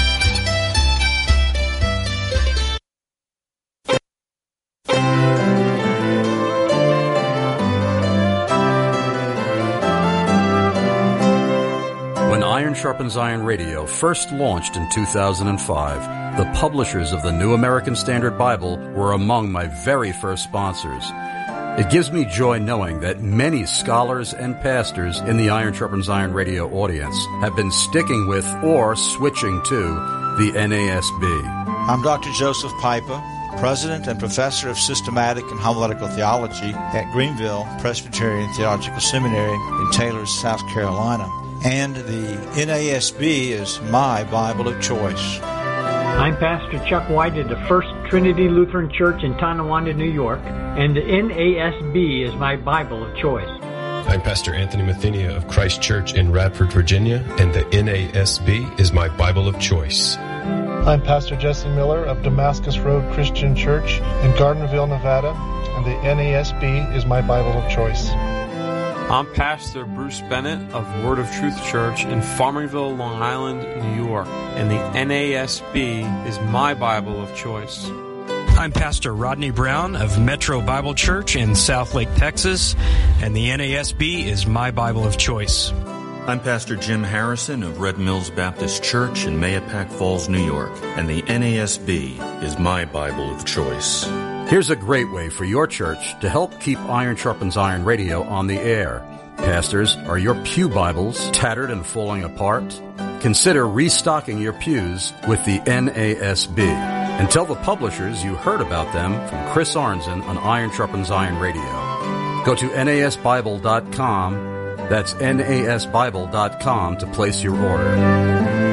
When Iron Sharpens Iron Radio first launched in two thousand five, the publishers of the New American Standard Bible were among my very first sponsors. It gives me joy knowing that many scholars and pastors in the Iron Sharpens Iron Radio audience have been sticking with or switching to the N A S B. I'm Doctor Joseph Pipa, President and Professor of Systematic and Homiletical Theology at Greenville Presbyterian Theological Seminary in Taylor, South Carolina. And the N A S B is my Bible of choice. I'm Pastor Chuck White at the First Trinity Lutheran Church in Tonawanda, New York, and the N A S B is my Bible of choice. I'm Pastor Anthony Mathenia of Christ Church in Radford, Virginia, and the N A S B is my Bible of choice. I'm Pastor Jesse Miller of Damascus Road Christian Church in Gardnerville, Nevada, and the N A S B is my Bible of choice. I'm Pastor Bruce Bennett of Word of Truth Church in Farmingville, Long Island, New York, and the N A S B is my Bible of choice. I'm Pastor Rodney Brown of Metro Bible Church in Southlake, Texas, and the N A S B is my Bible of choice. I'm Pastor Jim Harrison of Red Mills Baptist Church in Mahopac Falls, New York, and the N A S B is my Bible of choice. Here's a great way for your church to help keep Iron Sharpens Iron Radio on the air. Pastors, are your pew Bibles tattered and falling apart? Consider restocking your pews with the N A S B. And tell the publishers you heard about them from Chris Arnzen on Iron Sharpens Iron Radio. Go to N A S Bible dot com. That's N A S Bible dot com to place your order.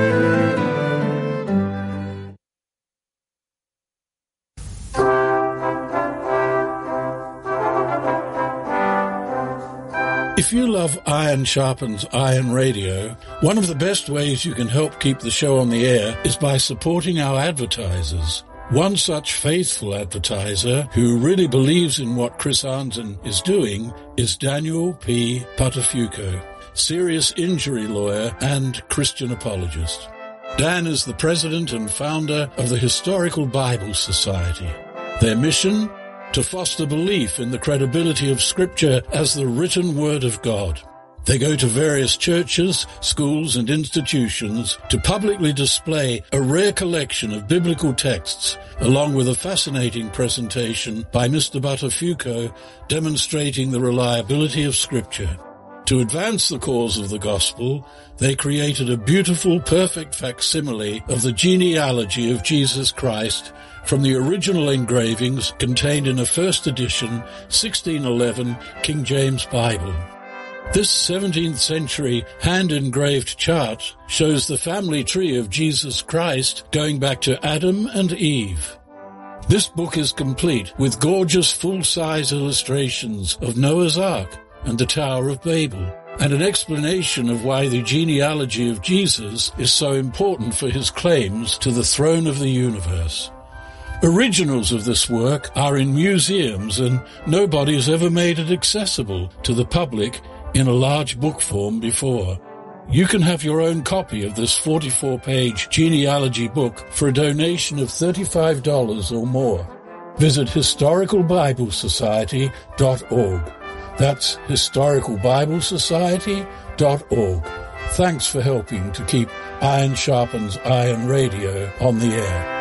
If you love Iron Sharpens Iron Radio, one of the best ways you can help keep the show on the air is by supporting our advertisers. One such faithful advertiser who really believes in what Chris Arnzen is doing is Daniel P. Patafuco, serious injury lawyer and Christian apologist. Dan is the president and founder of the Historical Bible Society. Their mission? To foster belief in the credibility of Scripture as the written Word of God. They go to various churches, schools, and institutions to publicly display a rare collection of biblical texts, along with a fascinating presentation by Mister Buttafuoco demonstrating the reliability of Scripture. To advance the cause of the gospel, they created a beautiful, perfect facsimile of the genealogy of Jesus Christ from the original engravings contained in a first edition sixteen eleven King James Bible. This seventeenth century hand-engraved chart shows the family tree of Jesus Christ going back to Adam and Eve. This book is complete with gorgeous full-size illustrations of Noah's Ark and the Tower of Babel, and an explanation of why the genealogy of Jesus is so important for his claims to the throne of the universe. Originals of this work are in museums, and nobody has ever made it accessible to the public in a large book form before. You can have your own copy of this forty-four page genealogy book for a donation of thirty-five dollars or more. Visit historical bible society dot org. That's historical bible society dot org. Thanks for helping to keep Iron Sharpens Iron Radio on the air.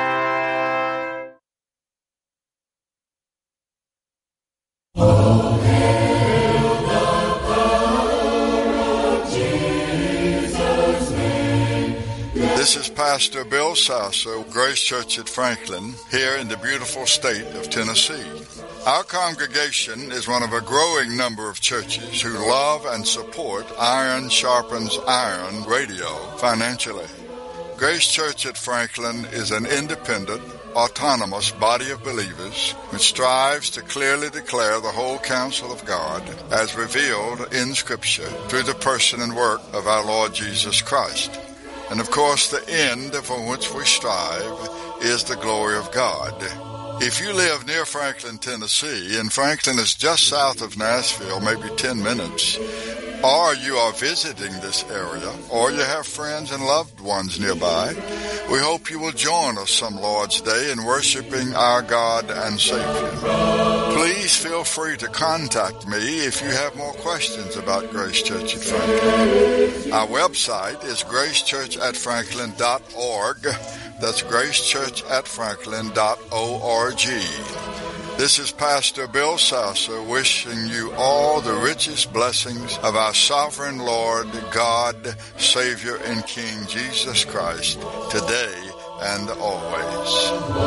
This is Pastor Bill Sasso, Grace Church at Franklin, here in the beautiful state of Tennessee. Our congregation is one of a growing number of churches who love and support Iron Sharpens Iron Radio financially. Grace Church at Franklin is an independent, autonomous body of believers which strives to clearly declare the whole counsel of God as revealed in Scripture through the person and work of our Lord Jesus Christ. And of course, the end for which we strive is the glory of God. If you live near Franklin, Tennessee, and Franklin is just south of Nashville, maybe ten minutes, or you are visiting this area, or you have friends and loved ones nearby, we hope you will join us some Lord's Day in worshiping our God and Savior. Please feel free to contact me if you have more questions about Grace Church at Franklin. Our website is grace church at franklin dot org. That's grace church at franklin dot org. This is Pastor Bill Sasso wishing you all the richest blessings of our sovereign Lord, God, Savior, and King Jesus Christ, today and always.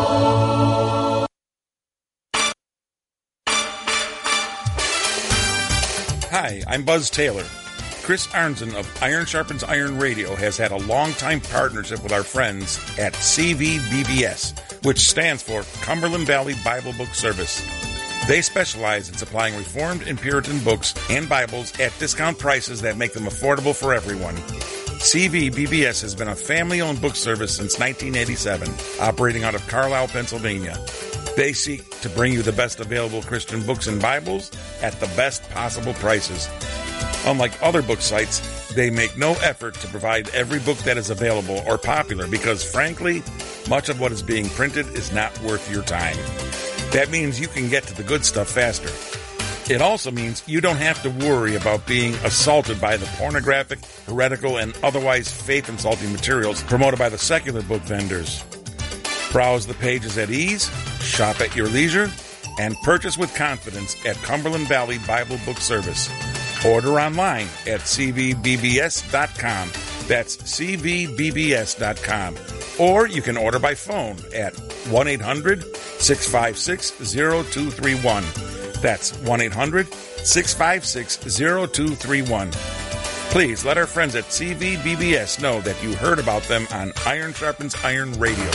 Hi, I'm Buzz Taylor. Chris Arnzen of Iron Sharpens Iron Radio has had a long-time partnership with our friends at C V B B S, which stands for Cumberland Valley Bible Book Service. They specialize in supplying Reformed and Puritan books and Bibles at discount prices that make them affordable for everyone. C V B B S has been a family-owned book service since nineteen eighty-seven, operating out of Carlisle, Pennsylvania. They seek to bring you the best available Christian books and Bibles at the best possible prices. Unlike other book sites, they make no effort to provide every book that is available or popular because, frankly, much of what is being printed is not worth your time. That means you can get to the good stuff faster. It also means you don't have to worry about being assaulted by the pornographic, heretical, and otherwise faith-insulting materials promoted by the secular book vendors. Browse the pages at ease, shop at your leisure, and purchase with confidence at Cumberland Valley Bible Book Service. Order online at c v b b s dot com. That's c v b b s dot com. Or you can order by phone at one eight hundred six five six zero two three one. That's one eight hundred six five six zero two three one. Please let our friends at C V B B S know that you heard about them on Iron Sharpens Iron Radio.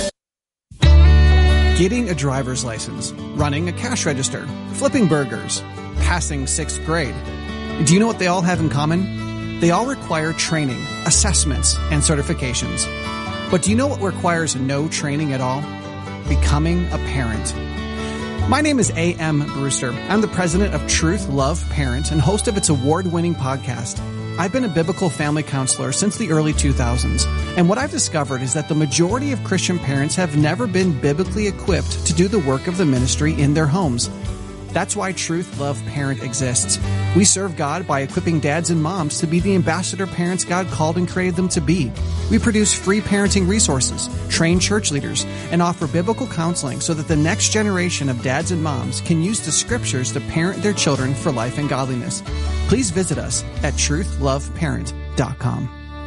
Getting a driver's license, running a cash register, flipping burgers, passing sixth grade. Do you know what they all have in common? They all require training, assessments, and certifications. But do you know what requires no training at all? Becoming a parent. My name is A M. Brewster. I'm the president of Truth Love Parent and host of its award-winning podcast. I've been a biblical family counselor since the early two thousands, and what I've discovered is that the majority of Christian parents have never been biblically equipped to do the work of the ministry in their homes. That's why Truth Love Parent exists. We serve God by equipping dads and moms to be the ambassador parents God called and created them to be. We produce free parenting resources, train church leaders, and offer biblical counseling so that the next generation of dads and moms can use the scriptures to parent their children for life and godliness. Please visit us at truth love parent dot com.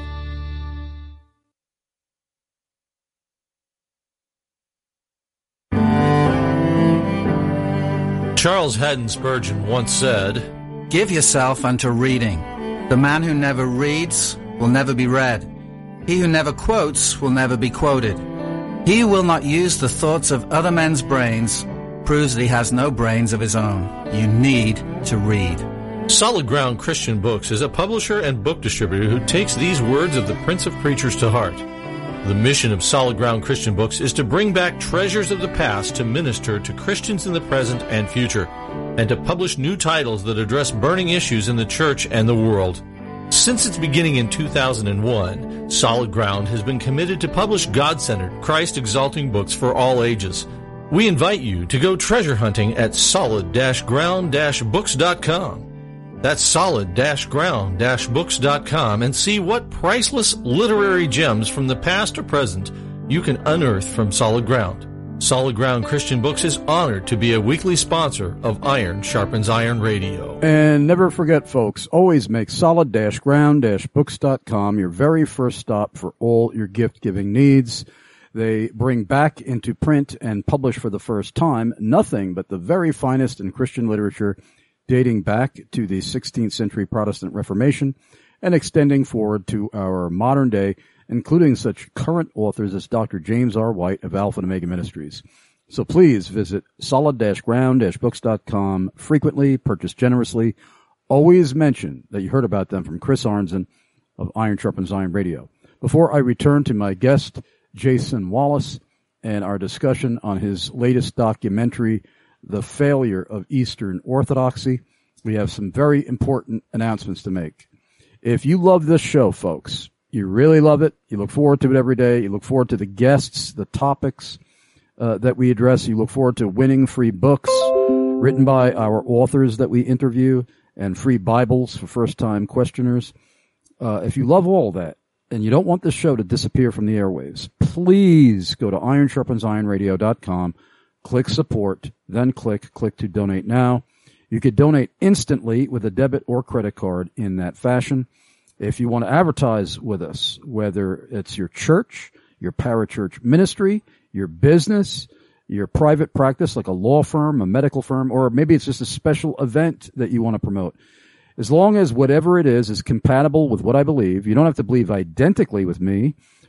Charles Haddon Spurgeon once said, "Give yourself unto reading. The man who never reads will never be read. He who never quotes will never be quoted. He who will not use the thoughts of other men's brains proves that he has no brains of his own. You need to read." Solid Ground Christian Books is a publisher and book distributor who takes these words of the Prince of Preachers to heart. The mission of Solid Ground Christian Books is to bring back treasures of the past to minister to Christians in the present and future, and to publish new titles that address burning issues in the church and the world. Since its beginning in two thousand one, Solid Ground has been committed to publish God-centered, Christ-exalting books for all ages. We invite you to go treasure hunting at solid ground books dot com. That's solid ground books dot com and see what priceless literary gems from the past or present you can unearth from Solid Ground. Solid Ground Christian Books is honored to be a weekly sponsor of Iron Sharpens Iron Radio. And never forget, folks, always make solid ground books dot com your very first stop for all your gift-giving needs. They bring back into print and publish for the first time nothing but the very finest in Christian literature dating back to the sixteenth century Protestant Reformation and extending forward to our modern day, including such current authors as Doctor James R. White of Alpha and Omega Ministries. So please visit solid ground books dot com frequently, purchase generously. Always mention that you heard about them from Chris Arnzen of Iron Sharpens Iron Radio. Before I return to my guest, Jason Wallace, and our discussion on his latest documentary, The Failure of Eastern Orthodoxy, we have some very important announcements to make. If you love this show, folks, you really love it, you look forward to it every day, you look forward to the guests, the topics uh, that we address, you look forward to winning free books written by our authors that we interview, and free Bibles for first-time questioners. Uh, if you love all that, and you don't want this show to disappear from the airwaves, please go to iron sharpens iron radio dot com, click support, then click click to donate now. You could donate instantly with a debit or credit card in that fashion. If you want to advertise with us, whether it's your church, your parachurch ministry, your business, your private practice like a law firm, a medical firm, or maybe it's just a special event that you want to promote, as long as whatever it is is compatible with what I believe, you don't have to believe identically with me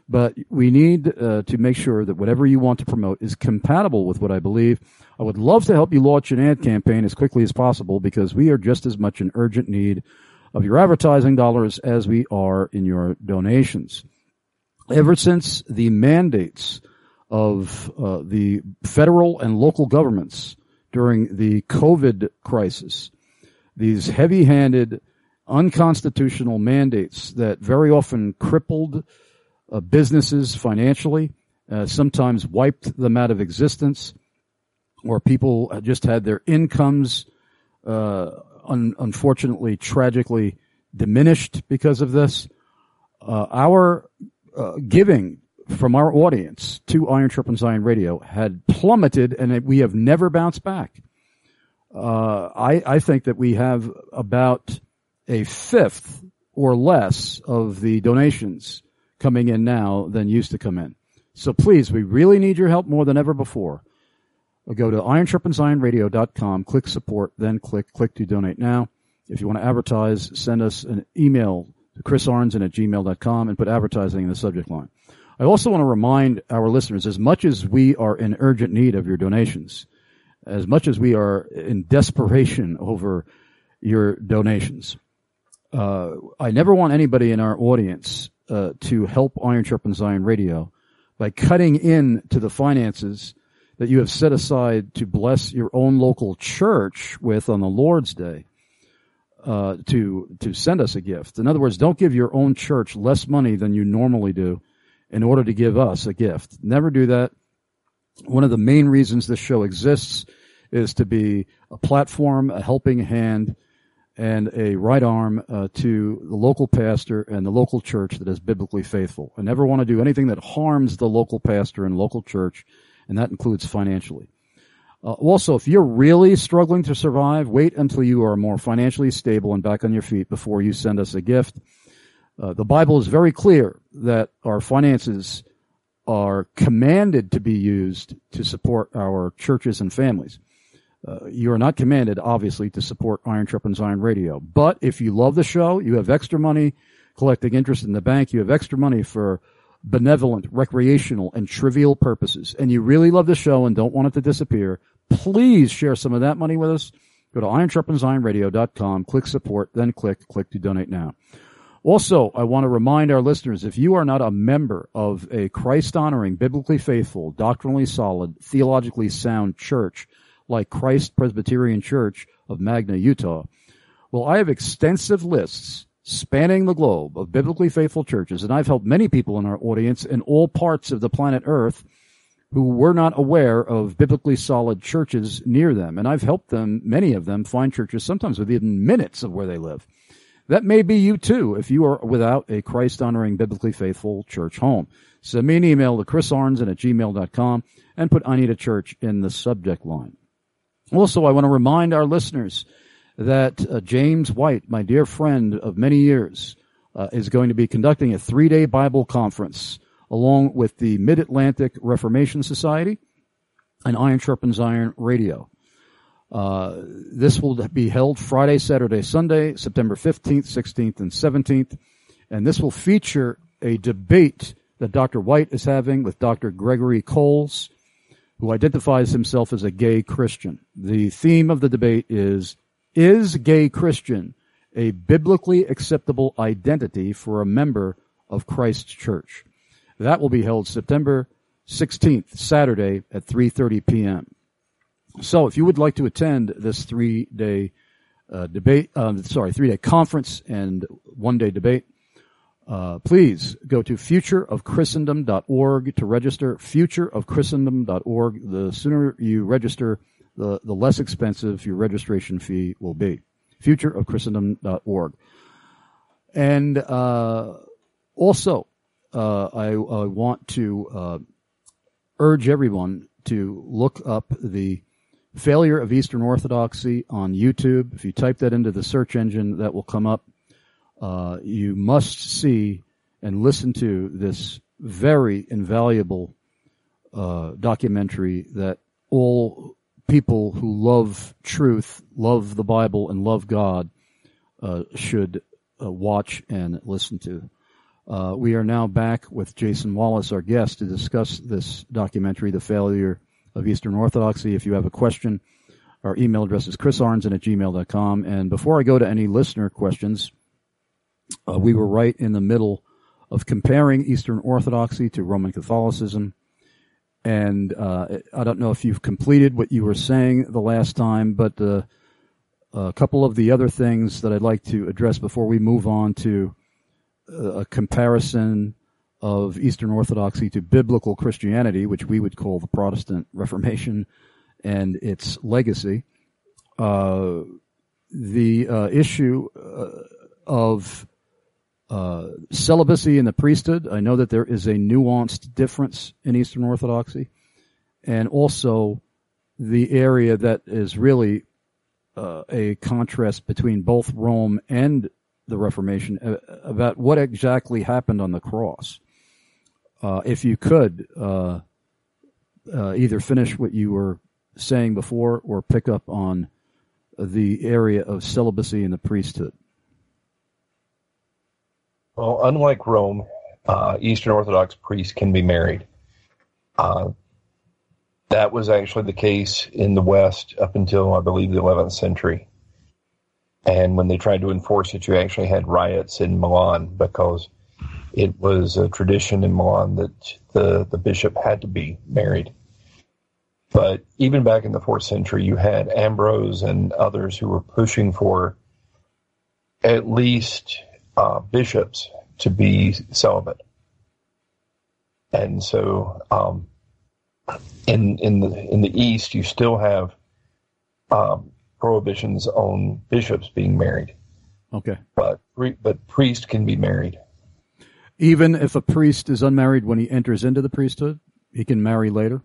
But we need uh, to make sure that whatever you want to promote is compatible with what I believe. I would love to help you launch an ad campaign as quickly as possible because we are just as much in urgent need of your advertising dollars as we are in your donations. Ever since the mandates of uh, the federal and local governments during the COVID crisis, these heavy-handed, unconstitutional mandates that very often crippled uh, businesses financially, uh, sometimes wiped them out of existence, or people just had their incomes uh, un- unfortunately, tragically diminished because of this. Uh, our uh, giving from our audience to Iron Sharpens Iron Radio had plummeted, and we have never bounced back. Uh, I, I think that we have about a fifth or less of the donations coming in now than used to come in. So please, we really need your help more than ever before. Go to iron sharpens iron radio dot com, click support, then click click to donate now. If you want to advertise, send us an email to chris arnzen at gmail dot com and put advertising in the subject line. I also want to remind our listeners, as much as we are in urgent need of your donations, as much as we are in desperation over your donations, uh, I never want anybody in our audience uh, to help Iron Sharpens Iron Radio by cutting in to the finances that you have set aside to bless your own local church with on the Lord's Day, uh, to, to send us a gift. In other words, don't give your own church less money than you normally do in order to give us a gift. Never do that. One of the main reasons this show exists is to be a platform, a helping hand, and a right arm uh, to the local pastor and the local church that is biblically faithful. I never want to do anything that harms the local pastor and local church, and that includes financially. Uh, also, if you're really struggling to survive, wait until you are more financially stable and back on your feet before you send us a gift. Uh, the Bible is very clear that our finances are commanded to be used to support our churches and families. Uh, you are not commanded, obviously, to support Iron Sharpens Iron Radio. But if you love the show, you have extra money collecting interest in the bank, you have extra money for benevolent, recreational, and trivial purposes, and you really love the show and don't want it to disappear, please share some of that money with us. Go to iron sharpens iron radio dot com, click support, then click click to donate now. Also, I want to remind our listeners, if you are not a member of a Christ-honoring, biblically faithful, doctrinally solid, theologically sound church like Christ Presbyterian Church of Magna, Utah, well, I have extensive lists spanning the globe of biblically faithful churches, and I've helped many people in our audience in all parts of the planet Earth who were not aware of biblically solid churches near them, and I've helped them, many of them, find churches sometimes within minutes of where they live. That may be you too if you are without a Christ-honoring, biblically faithful church home. Send me an email to chris arnzen at gmail dot com and put I need a church in the subject line. Also, I want to remind our listeners that uh, James White, my dear friend of many years, uh, is going to be conducting a three-day Bible conference along with the Mid-Atlantic Reformation Society and Iron Sharpens Iron Radio. Uh, this will be held Friday, Saturday, Sunday, September fifteenth, sixteenth, and seventeenth, and this will feature a debate that Doctor White is having with Doctor Gregory Coles, who identifies himself as a gay Christian. The theme of the debate is, is gay Christian a biblically acceptable identity for a member of Christ's church? That will be held September sixteenth, Saturday at three thirty p.m. So if you would like to attend this three-day uh, debate, uh, sorry, three-day conference and one-day debate, uh, please go to future of christendom dot org to register, future of christendom dot org. The sooner you register, the, the less expensive your registration fee will be. future of christendom dot org. And uh, also, uh, I, I want to uh, urge everyone to look up the Failure of Eastern Orthodoxy on YouTube. If you type that into the search engine, that will come up. Uh, you must see and listen to this very invaluable uh, documentary that all people who love truth, love the Bible, and love God uh, should uh, watch and listen to. Uh, we are now back with Jason Wallace, our guest, to discuss this documentary, The Failure of Eastern Orthodoxy. If you have a question, our email address is chris arnzen at gmail dot com. And before I go to any listener questions, uh, we were right in the middle of comparing Eastern Orthodoxy to Roman Catholicism. And uh, I don't know if you've completed what you were saying the last time, but uh, a couple of the other things that I'd like to address before we move on to a comparison of Eastern Orthodoxy to biblical Christianity, which we would call the Protestant Reformation and its legacy. Uh, the uh, issue uh, of uh, celibacy in the priesthood. I know that there is a nuanced difference in Eastern Orthodoxy, and also the area that is really uh, a contrast between both Rome and the Reformation, uh, about what exactly happened on the cross. Uh, if you could uh, uh, either finish what you were saying before or pick up on the area of celibacy in the priesthood. Well, unlike Rome, uh, Eastern Orthodox priests can be married. Uh, that was actually the case in the West up until, I believe, the eleventh century. And when they tried to enforce it, you actually had riots in Milan because it was a tradition in Milan that the, the bishop had to be married. But even back in the fourth century, you had Ambrose and others who were pushing for at least uh, bishops to be celibate. And so um, in in the in the East, you still have um, prohibitions on bishops being married. Okay. But but priest can be married. Even if a priest is unmarried when he enters into the priesthood, he can marry later?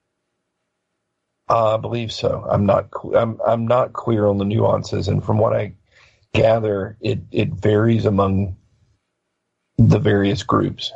Uh, I believe so. I'm not I'm I'm not clear on the nuances, and from what I gather, it, it varies among the various groups.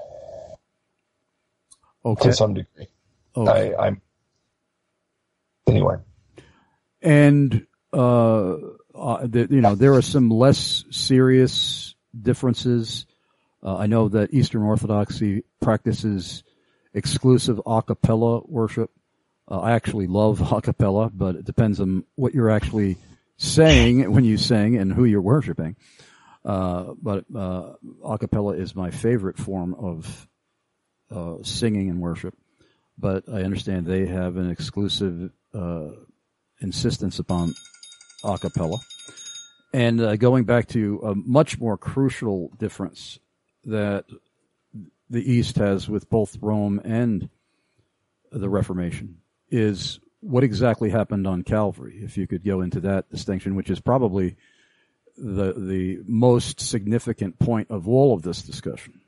Okay. To some degree. Okay. I, I'm anyway. And uh, uh, the, you know, there are some less serious differences. Uh, I know that Eastern Orthodoxy practices exclusive a cappella worship. Uh, I actually love a cappella, but it depends on what you're actually saying when you sing and who you're worshiping. Uh, but uh, a cappella is my favorite form of uh, singing and worship. But I understand they have an exclusive uh, insistence upon a cappella. And uh, going back to a much more crucial difference that the East has with both Rome and the Reformation is what exactly happened on Calvary. If you could go into that distinction, which is probably the the most significant point of all of this discussion.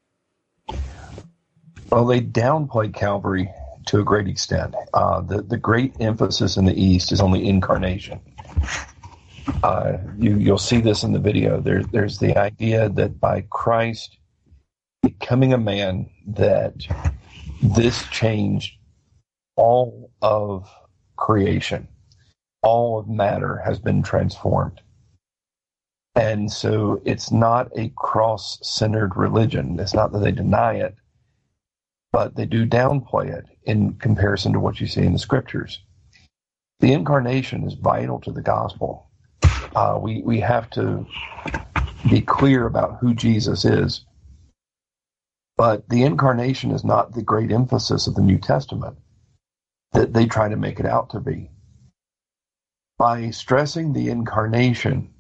Well, they downplay Calvary to a great extent. Uh, the, the great emphasis in the East is on the incarnation. Uh, you, you'll see this in the video. There, there's the idea that by Christ becoming a man, that this changed all of creation. All of matter has been transformed. And so it's not a cross-centered religion. It's not that they deny it, but they do downplay it in comparison to what you see in the scriptures. The incarnation is vital to the gospel. Uh, we, we have to be clear about who Jesus is. But the incarnation is not the great emphasis of the New Testament that they try to make it out to be. By stressing the incarnation,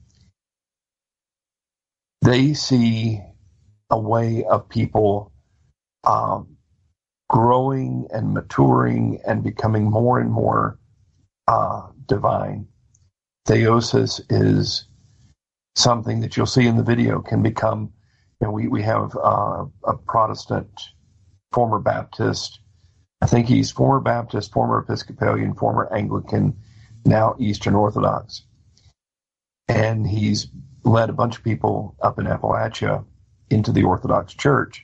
they see a way of people um, growing and maturing and becoming more and more uh, divine. Theosis is something that you'll see in the video can become, you know, we, we have uh, a Protestant, former Baptist, I think he's former Baptist, former Episcopalian, former Anglican, now Eastern Orthodox. And he's led a bunch of people up in Appalachia into the Orthodox Church.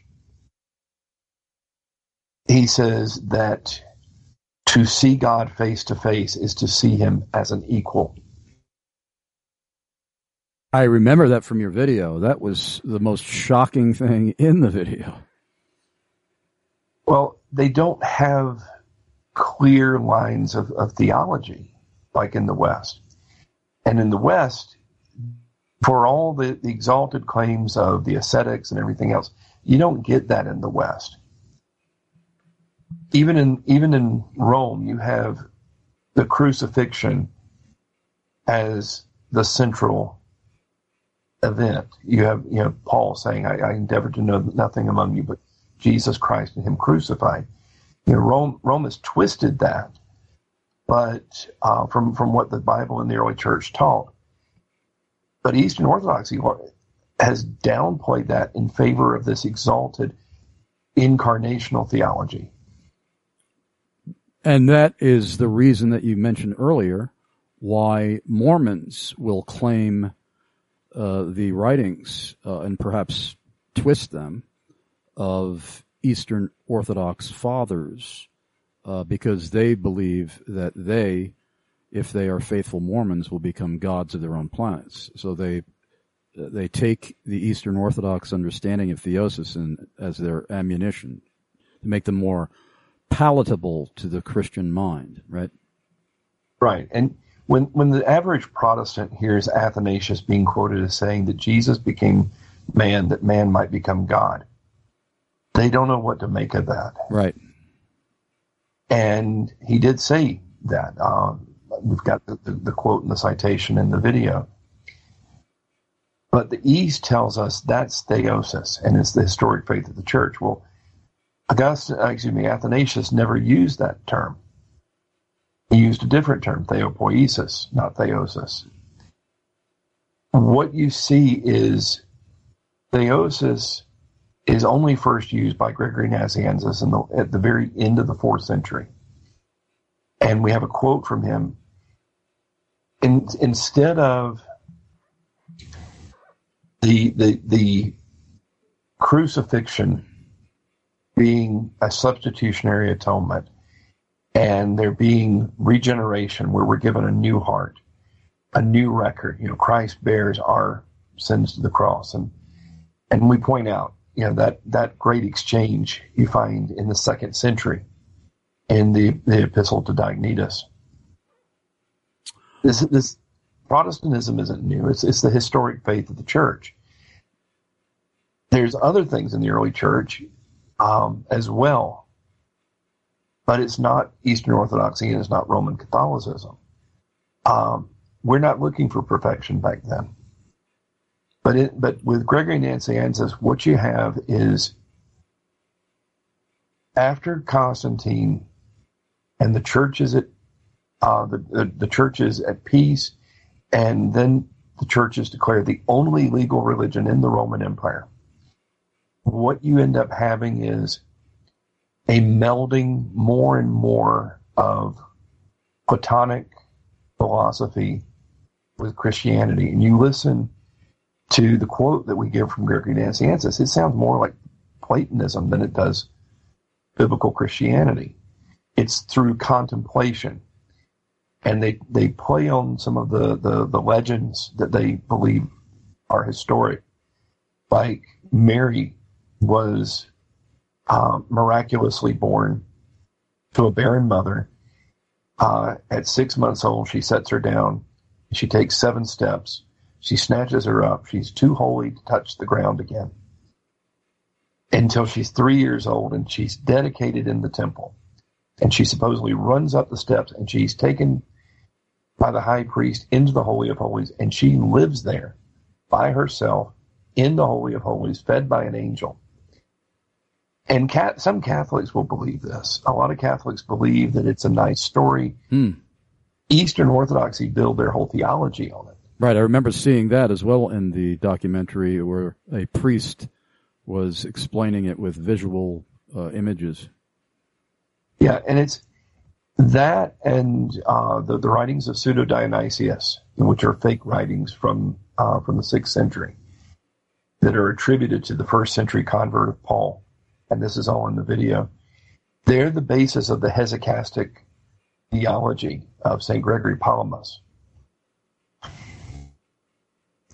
He says that to see God face to face is to see him as an equal. I remember that from your video. That was the most shocking thing in the video. Well, they don't have clear lines of, of theology like in the West. And in the West, for all the, the exalted claims of the ascetics and everything else, you don't get that in the West. Even in even in Rome, you have the crucifixion as the central event. You have you know Paul saying, I, I endeavor to know nothing among you but Jesus Christ and him crucified. You know, Rome Rome has twisted that, but uh, from from what the Bible and the early church taught. But Eastern Orthodoxy has downplayed that in favor of this exalted incarnational theology. And that is the reason that you mentioned earlier why Mormons will claim uh, the writings uh, and perhaps twist them of Eastern Orthodox fathers uh, because they believe that they, if they are faithful Mormons, will become gods of their own planets. So they they take the Eastern Orthodox understanding of theosis and, as their ammunition to make them more palatable to the Christian mind, right? Right. And when when the average Protestant hears Athanasius being quoted as saying that Jesus became man that man might become God, they don't know what to make of that. Right. And he did say that. Um, we've got the, the, the quote and the citation in the video. But the East tells us that's theosis, and it's the historic faith of the church. Well, Augustine, excuse me, Athanasius never used that term. He used a different term, theopoiesis, not theosis. What you see is theosis is only first used by Gregory Nazianzus in the, at the very end of the fourth century. And we have a quote from him. In, instead of the, the, the crucifixion being a substitutionary atonement and there being regeneration where we're given a new heart, a new record, you know, Christ bears our sins to the cross. And, and we point out, you know, that, that great exchange you find in the second century in the, the Epistle to Diognetus. This, this Protestantism isn't new. It's, it's the historic faith of the church. There's other things in the early church um, as well, but it's not Eastern Orthodoxy and it's not Roman Catholicism. Um, we're not looking for perfection back then. But it, but with Gregory Nazianzus, what you have is after Constantine and the church is at uh, the, the the church is at peace, and then the church is declared the only legal religion in the Roman Empire. What you end up having is a melding more and more of Platonic philosophy with Christianity, and you listen to the quote that we give from Gregory Nazianzus, it sounds more like Platonism than it does biblical Christianity. It's through contemplation. And they, they play on some of the, the, the legends that they believe are historic. Like Mary was uh, miraculously born to a barren mother. Uh, at six months old, she sets her down. She takes seven steps. She snatches her up. She's too holy to touch the ground again until she's three years old, and she's dedicated in the temple. And she supposedly runs up the steps, and she's taken by the high priest into the Holy of Holies, and she lives there by herself in the Holy of Holies, fed by an angel. And cat, some Catholics will believe this. A lot of Catholics believe that it's a nice story. Hmm. Eastern Orthodoxy build their whole theology on it. Right, I remember seeing that as well in the documentary where a priest was explaining it with visual uh, images. Yeah, and it's that and uh, the, the writings of Pseudo-Dionysius, which are fake writings from uh, from the sixth century that are attributed to the first century convert of Paul, and this is all in the video. They're the basis of the hesychastic theology of Saint Gregory Palamas.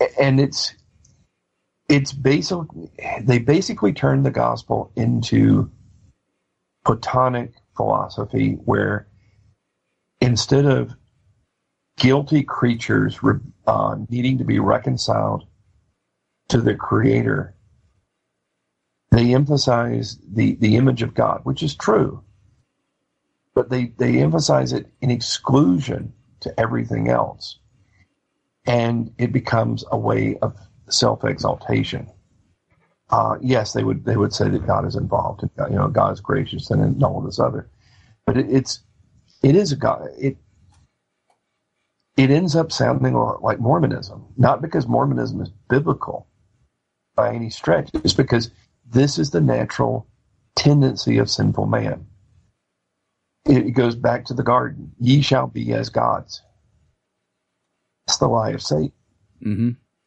and it's it's basically they basically turned the gospel into Platonic philosophy, where instead of guilty creatures uh, needing to be reconciled to their Creator, they emphasize the, the image of God, which is true, but they, they emphasize it in exclusion to everything else. And it becomes a way of self-exaltation. Uh, yes, they would they would say that God is involved, and you know God is gracious, and, and all of this other, but it, it's it is a God. It it ends up sounding like Mormonism, not because Mormonism is biblical by any stretch. It's because this is the natural tendency of sinful man. It goes back to the garden. Ye shall be as gods. It's the lie of Satan. Mm-hmm.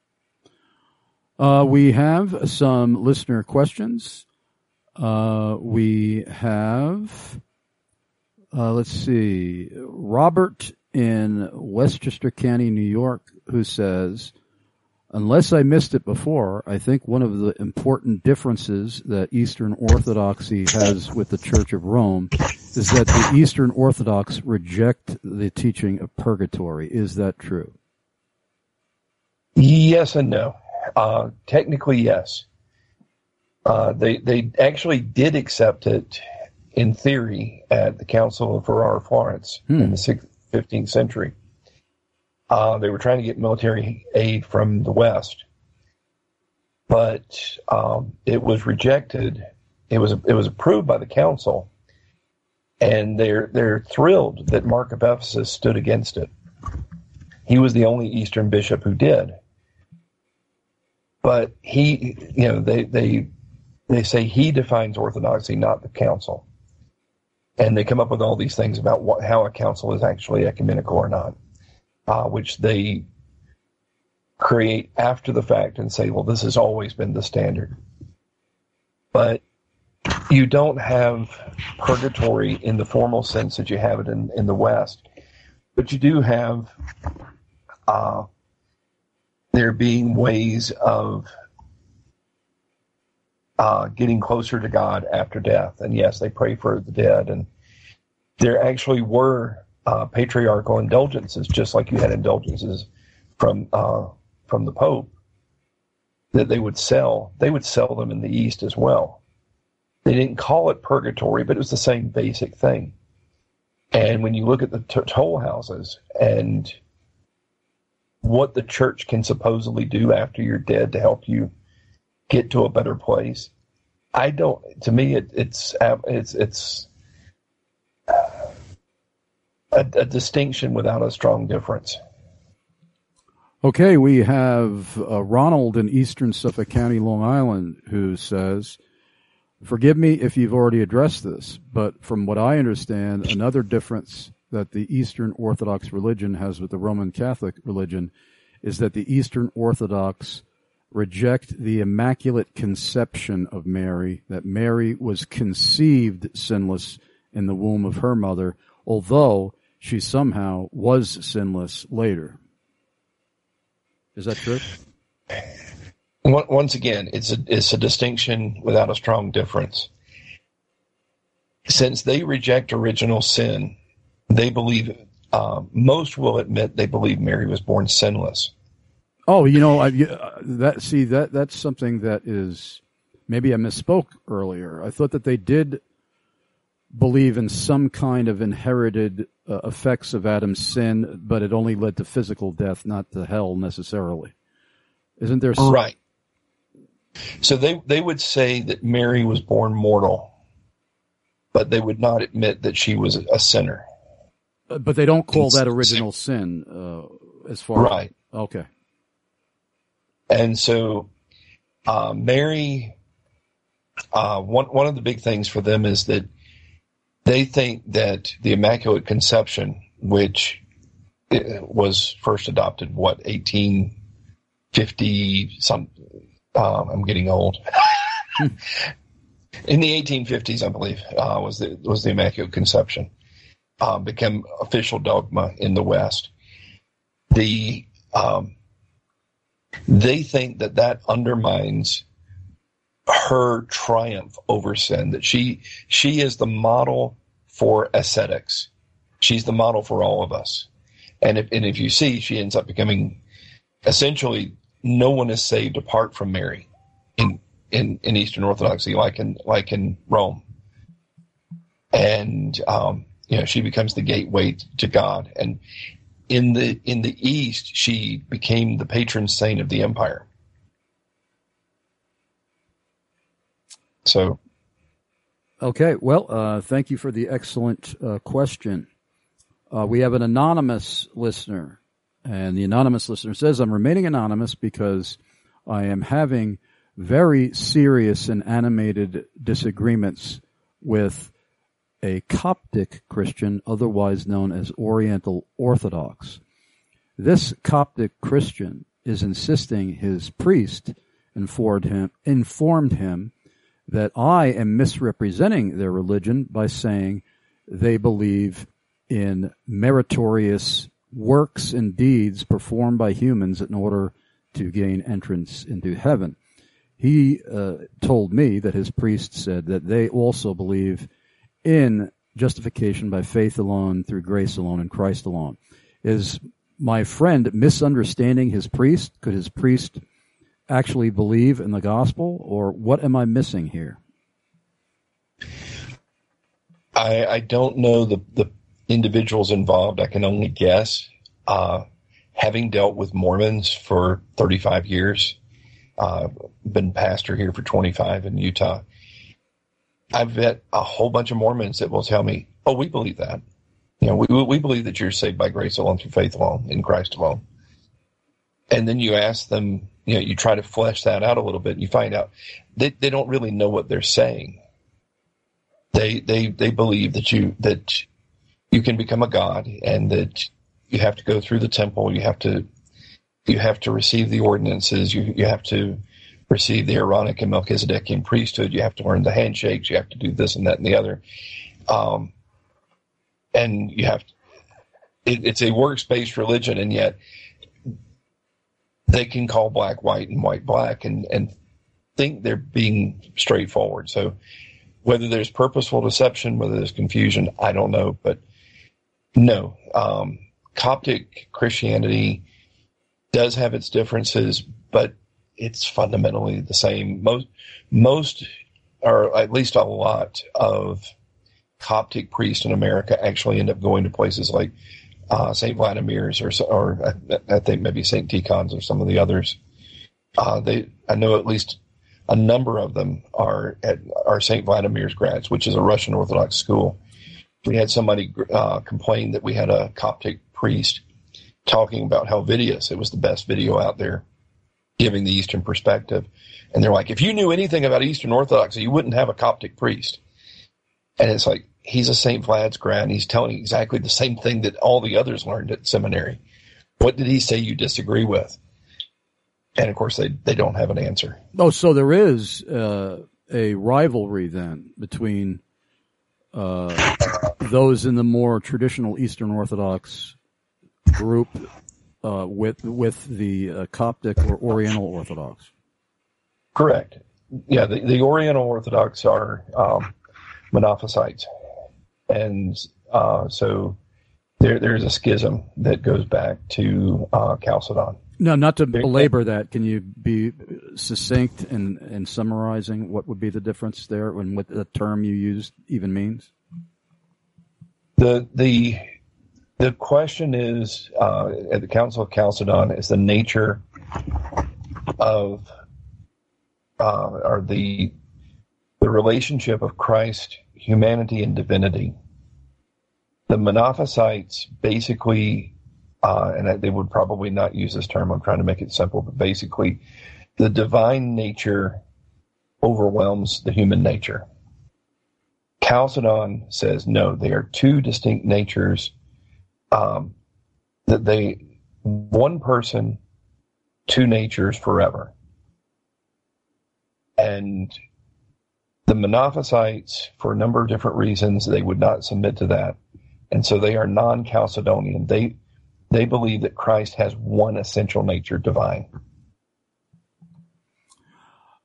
Uh, we have some listener questions. Uh, we have, uh, let's see, Robert in Westchester County, New York, who says, unless I missed it before, I think one of the important differences that Eastern Orthodoxy has with the Church of Rome is that the Eastern Orthodox reject the teaching of purgatory. Is that true? Yes and no. Uh, technically, yes. Uh, they they actually did accept it in theory at the Council of Ferrara, Florence, hmm. in the sixth, fifteenth century. Uh, they were trying to get military aid from the West, but um, it was rejected. It was it was approved by the council, and they're they're thrilled that Mark of Ephesus stood against it. He was the only Eastern bishop who did. But he, you know, they they they say he defines orthodoxy, not the council, and they come up with all these things about what, how a council is actually ecumenical or not, uh, which they create after the fact and say, well, this has always been the standard. But you don't have purgatory in the formal sense that you have it in, in the West, but you do have uh, there being ways of uh, getting closer to God after death. And yes, they pray for the dead. And there actually were uh, patriarchal indulgences, just like you had indulgences from uh, from the Pope, that they would sell. They would sell them in the East as well. They didn't call it purgatory, but it was the same basic thing. And when you look at the t- toll houses and what the church can supposedly do after you're dead to help you get to a better place, I don't. To me, it, it's it's it's a, a distinction without a strong difference. Okay, we have uh, Ronald in Eastern Suffolk County, Long Island, who says, forgive me if you've already addressed this, but from what I understand, another difference that the Eastern Orthodox religion has with the Roman Catholic religion is that the Eastern Orthodox reject the Immaculate Conception of Mary, that Mary was conceived sinless in the womb of her mother, although she somehow was sinless later. Is that true? Once again, it's a, it's a distinction without a strong difference. Since they reject original sin, they believe, uh, most will admit they believe Mary was born sinless. Oh, you know, I, that see that that's something that is, maybe I misspoke earlier. I thought that they did believe in some kind of inherited uh, effects of Adam's sin, but it only led to physical death, not to hell necessarily. Isn't there some... Right. So they, they would say that Mary was born mortal, but they would not admit that she was a sinner. Uh, but they don't call that original sin, uh, as far right. as... Okay. And so uh, Mary, uh, one one of the big things for them is that they think that the Immaculate Conception, which was first adopted, what, eighteen fifty some, uh, I'm getting old. In the eighteen fifties, I believe, uh, was the was the Immaculate Conception, uh, became official dogma in the West. The um, they think that that undermines her triumph over sin, that she she is the model for ascetics. She's the model for all of us. And if, and if you see, she ends up becoming essentially no one is saved apart from Mary in, in, in Eastern Orthodoxy, like in, like in Rome. And, um, you know, she becomes the gateway to God. And in the, in the East, she became the patron saint of the empire. So. Okay. Well, uh, thank you for the excellent uh, question. Uh, we have an anonymous listener, and the anonymous listener says, I'm remaining anonymous because I am having very serious and animated disagreements with a Coptic Christian, otherwise known as Oriental Orthodox. This Coptic Christian is insisting his priest informed him, informed him that I am misrepresenting their religion by saying they believe in meritorious works and deeds performed by humans in order to gain entrance into heaven. He uh, told me that his priest said that they also believe in justification by faith alone, through grace alone, and Christ alone. Is my friend misunderstanding his priest? Could his priest actually believe in the gospel, or what am I missing here? I, I don't know the, the individuals involved. I can only guess. Uh, having dealt with Mormons for thirty-five years, uh, been pastor here for twenty-five in Utah, I've met a whole bunch of Mormons that will tell me, oh, we believe that. You know, we, we believe that you're saved by grace alone, through faith alone, in Christ alone. And then you ask them, you know, you try to flesh that out a little bit, and you find out they, they don't really know what they're saying. They, they, they believe that you, that you can become a god, and that you have to go through the temple. You have to, you have to receive the ordinances. You, you have to receive the Aaronic and Melchizedekian priesthood. You have to learn the handshakes. You have to do this and that and the other. Um, and you have to, it, it's a works-based religion, and yet they can call black white and white black, and, and think they're being straightforward. So whether there's purposeful deception, whether there's confusion, I don't know. But no, um, Coptic Christianity does have its differences, but it's fundamentally the same. Most, most, or at least a lot of Coptic priests in America actually end up going to places like uh, Saint Vladimir's, or, or I, I think maybe Saint Tikhon's, or some of the others. Uh, they, I know at least a number of them are at are Saint Vladimir's grads, which is a Russian Orthodox school. We had somebody uh, complain that we had a Coptic priest talking about Helvidius. It was the best video out there, giving the Eastern perspective. And they're like, if you knew anything about Eastern Orthodoxy, you wouldn't have a Coptic priest. And it's like, he's a Saint Vlad's grad, and he's telling exactly the same thing that all the others learned at seminary. What did he say you disagree with? And of course, they, they don't have an answer. Oh, so there is uh, a rivalry then between uh, those in the more traditional Eastern Orthodox group uh, with with the uh, Coptic or Oriental Orthodox. Correct. Yeah, the, the Oriental Orthodox are um, Monophysites, and uh, so there there's a schism that goes back to uh, Chalcedon. No, not to belabor that, can you be succinct in, in summarizing what would be the difference there and what the term you used even means? The the the question is, uh, at the Council of Chalcedon, is the nature of uh, or the the relationship of Christ, humanity, and divinity. The Monophysites basically, Uh, and they would probably not use this term. I'm trying to make it simple, but basically, the divine nature overwhelms the human nature. Chalcedon says no; they are two distinct natures. Um, that they, one person, two natures forever. And the Monophysites, for a number of different reasons, they would not submit to that, and so they are non-Chalcedonian. They They believe that Christ has one essential nature, divine.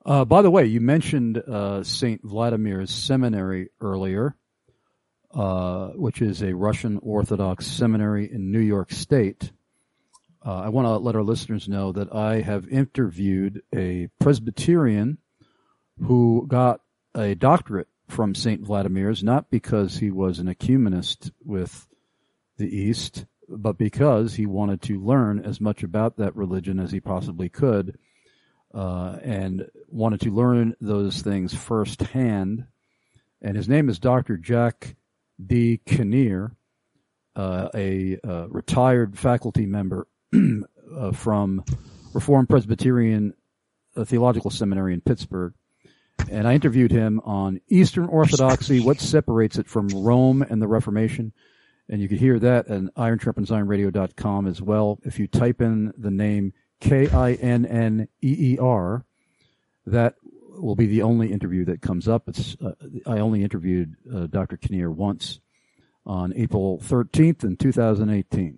Uh, by the way, you mentioned uh, Saint Vladimir's Seminary earlier, uh, which is a Russian Orthodox seminary in New York State. Uh, I want to let our listeners know that I have interviewed a Presbyterian who got a doctorate from Saint Vladimir's, not because he was an ecumenist with the East, but because he wanted to learn as much about that religion as he possibly could, uh, and wanted to learn those things firsthand. And his name is Doctor Jack D. Kinnear, uh, a uh, retired faculty member uh, from Reformed Presbyterian uh, Theological Seminary in Pittsburgh. And I interviewed him on Eastern Orthodoxy, what separates it from Rome and the Reformation. And you can hear that at iron sharpens iron radio dot com as well. If you type in the name K I N N E E R, that will be the only interview that comes up. It's uh, I only interviewed uh, Doctor Kinnear once on April thirteenth in two thousand eighteen.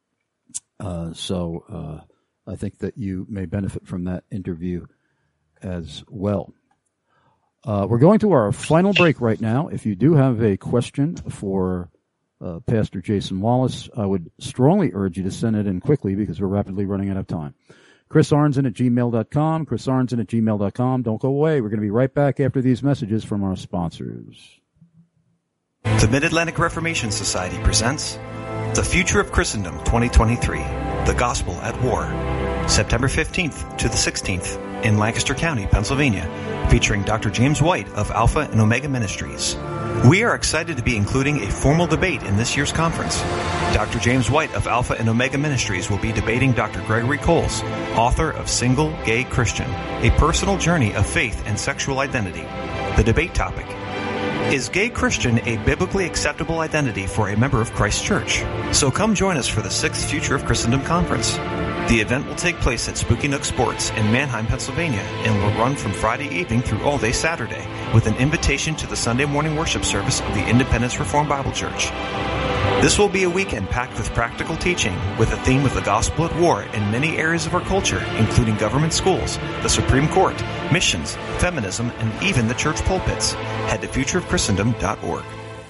Uh, so uh, I think that you may benefit from that interview as well. Uh, we're going to our final break right now. If you do have a question for uh, Pastor Jason Wallace, I would strongly urge you to send it in quickly because we're rapidly running out of time. Chris Arnzen at gmail dot com, Chris Arnzen at gmail dot com. Don't go away. We're going to be right back after these messages from our sponsors. The Mid-Atlantic Reformation Society presents The Future of Christendom twenty twenty-three, The Gospel at War, September fifteenth to the sixteenth in Lancaster County, Pennsylvania, featuring Doctor James White of Alpha and Omega Ministries. We are excited to be including a formal debate in this year's conference. Doctor James White of Alpha and Omega Ministries will be debating Doctor Gregory Coles, author of Single Gay Christian, A Personal Journey of Faith and Sexual Identity. The debate topic: Is gay Christian a biblically acceptable identity for a member of Christ's Church? So come join us for the sixth Future of Christendom Conference. The event will take place at Spooky Nook Sports in Manheim, Pennsylvania, and will run from Friday evening through all day Saturday, with an invitation to the Sunday morning worship service of the Independence Reformed Bible Church. This will be a weekend packed with practical teaching, with a theme of the gospel at war in many areas of our culture, including government schools, the Supreme Court, missions, feminism, and even the church pulpits. Head to future of christendom dot org.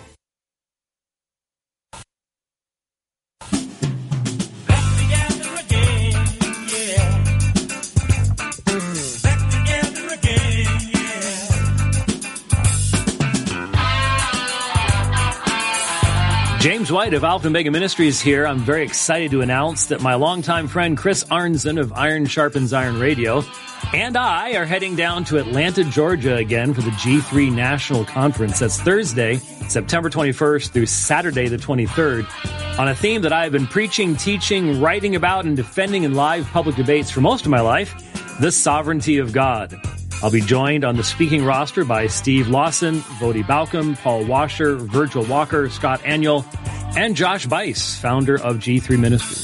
James White of Alpha and Omega Ministries here. I'm very excited to announce that my longtime friend Chris Arnzen of Iron Sharpens Iron Radio and I are heading down to Atlanta, Georgia again for the G three National Conference. That's Thursday, September twenty-first through Saturday the twenty-third, on a theme that I've been preaching, teaching, writing about, and defending in live public debates for most of my life: the sovereignty of God. I'll be joined on the speaking roster by Steve Lawson, Vodi Balcom, Paul Washer, Virgil Walker, Scott Aniol, and Josh Bice, founder of G three Ministries.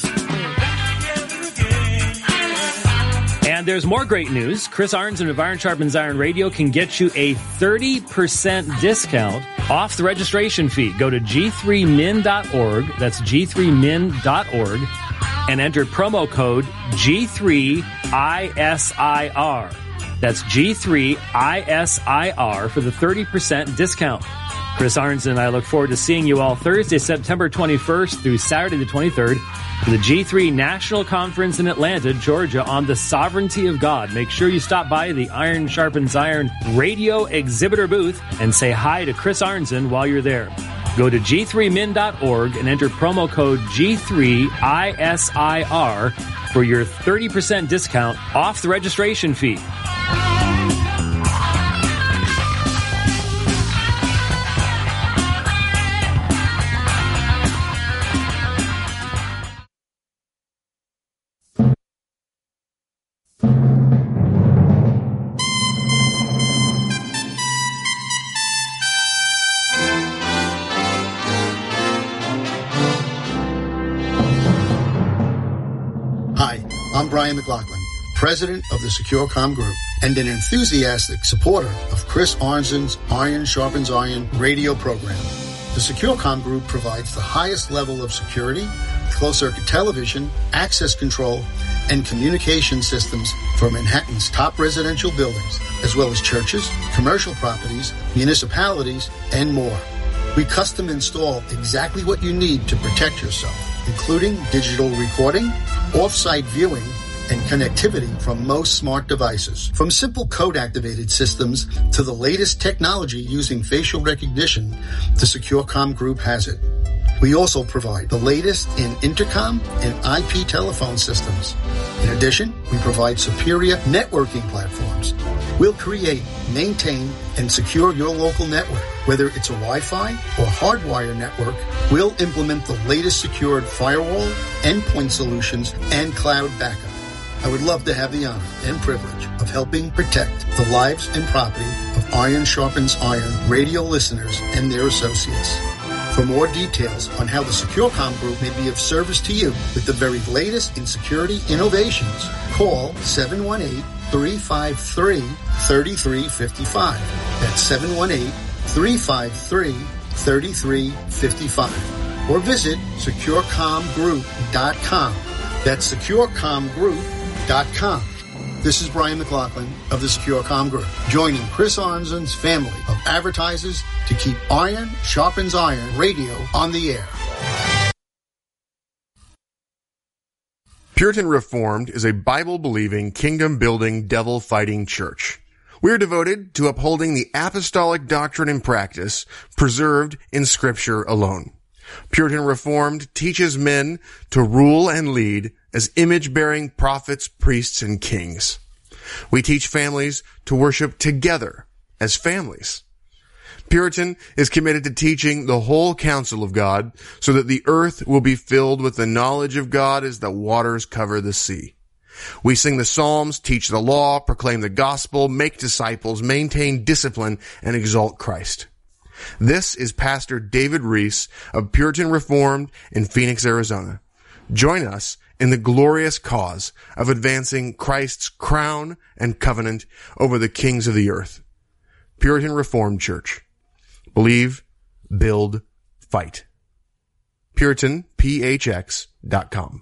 And there's more great news. Chris Arnzen of Iron Sharpens Iron Radio can get you a thirty percent discount off the registration fee. Go to G three min dot org. That's G three min dot org. And enter promo code G three I S I R. That's G three I S I R for the thirty percent discount. Chris Arnzen and I look forward to seeing you all Thursday, September twenty-first through Saturday the twenty-third for the G three National Conference in Atlanta, Georgia on the sovereignty of God. Make sure you stop by the Iron Sharpens Iron radio exhibitor booth and say hi to Chris Arnzen while you're there. Go to G three min dot org and enter promo code G three I S I R for your thirty percent discount off the registration fee. I'm Brian McLaughlin, president of the SecureCom Group and an enthusiastic supporter of Chris Arnzen's Iron Sharpens Iron radio program. The SecureCom Group provides the highest level of security, closed-circuit television, access control, and communication systems for Manhattan's top residential buildings, as well as churches, commercial properties, municipalities, and more. We custom install exactly what you need to protect yourself, including digital recording, off-site viewing, and connectivity from most smart devices. From simple code-activated systems to the latest technology using facial recognition, the SecureCom Group has it. We also provide the latest in intercom and I P telephone systems. In addition, we provide superior networking platforms. We'll create, maintain, and secure your local network. Whether it's a Wi-Fi or hardwire network, we'll implement the latest secured firewall, endpoint solutions, and cloud backup. I would love to have the honor and privilege of helping protect the lives and property of Iron Sharpens Iron radio listeners and their associates. For more details on how the SecureCom Group may be of service to you with the very latest in security innovations, call seven one eight, three five three, three three five five. That's seven one eight, three five three, three three five five. Or visit secure com group dot com. That's secure com group dot com. This is Brian McLaughlin of the SecureCom Group, joining Chris Arnzen's family of advertisers to keep Iron Sharpens Iron radio on the air. Puritan Reformed is a Bible-believing, kingdom-building, devil-fighting church. We are devoted to upholding the apostolic doctrine and practice preserved in Scripture alone. Puritan Reformed teaches men to rule and lead as image-bearing prophets, priests, and kings. We teach families to worship together as families. Puritan is committed to teaching the whole counsel of God so that the earth will be filled with the knowledge of God as the waters cover the sea. We sing the Psalms, teach the law, proclaim the gospel, make disciples, maintain discipline, and exalt Christ. This is Pastor David Reese of Puritan Reformed in Phoenix, Arizona. Join us in the glorious cause of advancing Christ's crown and covenant over the kings of the earth. Puritan Reformed Church. Believe, build, fight. Puritan P H X dot com.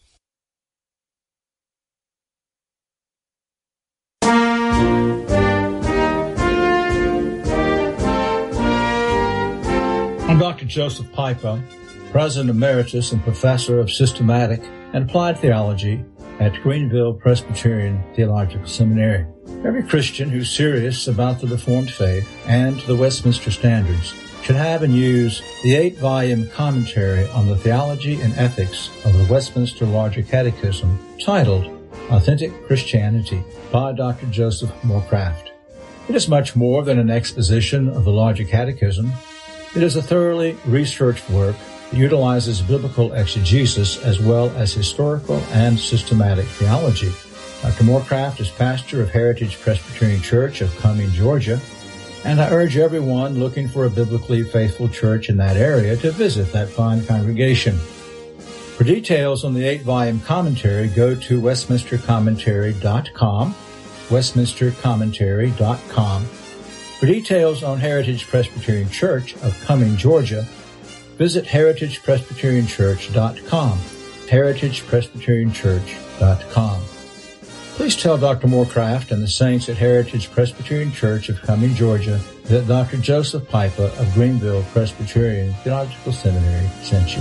I'm Doctor Joseph Pipa, President Emeritus and Professor of Systematic and Applied Theology at Greenville Presbyterian Theological Seminary. Every Christian who's serious about the Reformed faith and the Westminster Standards should have and use the eight-volume commentary on the theology and ethics of the Westminster Larger Catechism titled Authentic Christianity by Doctor Joseph Morecraft. It is much more than an exposition of the Larger Catechism. It is a thoroughly researched work that utilizes biblical exegesis as well as historical and systematic theology. Doctor Morecraft is pastor of Heritage Presbyterian Church of Cumming, Georgia, and I urge everyone looking for a biblically faithful church in that area to visit that fine congregation. For details on the eight-volume commentary, go to westminster commentary dot com, westminster commentary dot com. For details on Heritage Presbyterian Church of Cumming, Georgia, visit heritage presbyterian church dot com, heritage presbyterian church dot com. Please tell Doctor Morecraft and the saints at Heritage Presbyterian Church of Cumming, Georgia, that Doctor Joseph Pipa of Greenville Presbyterian Theological Seminary sent you.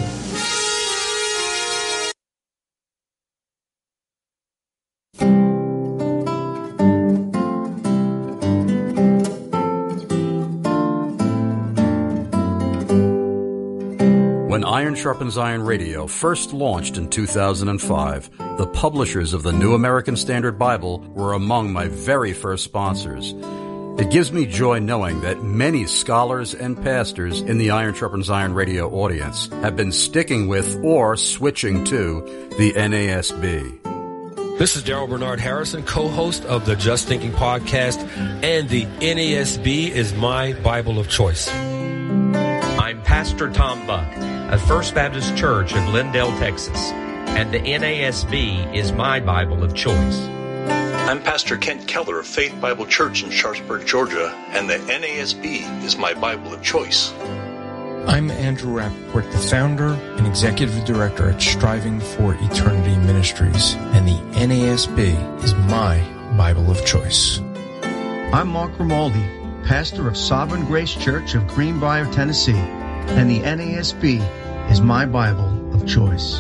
When Iron Sharpens Iron Radio first launched in two thousand five, the publishers of the New American Standard Bible were among my very first sponsors. It gives me joy knowing that many scholars and pastors in the Iron Sharpens Iron Radio audience have been sticking with or switching to the N A S B. This is Daryl Bernard Harrison, co-host of the Just Thinking podcast, and the N A S B is my Bible of choice. I'm Pastor Tom Buck of First Baptist Church of Lindale, Texas, and the N A S B is my Bible of choice. I'm Pastor Kent Keller of Faith Bible Church in Sharpsburg, Georgia, and the N A S B is my Bible of choice. I'm Andrew Rappaport, the founder and executive director at Striving for Eternity Ministries, and the N A S B is my Bible of choice. I'm Mark Grimaldi, pastor of Sovereign Grace Church of Greenbrier, Tennessee, and the N A S B is my Bible of choice.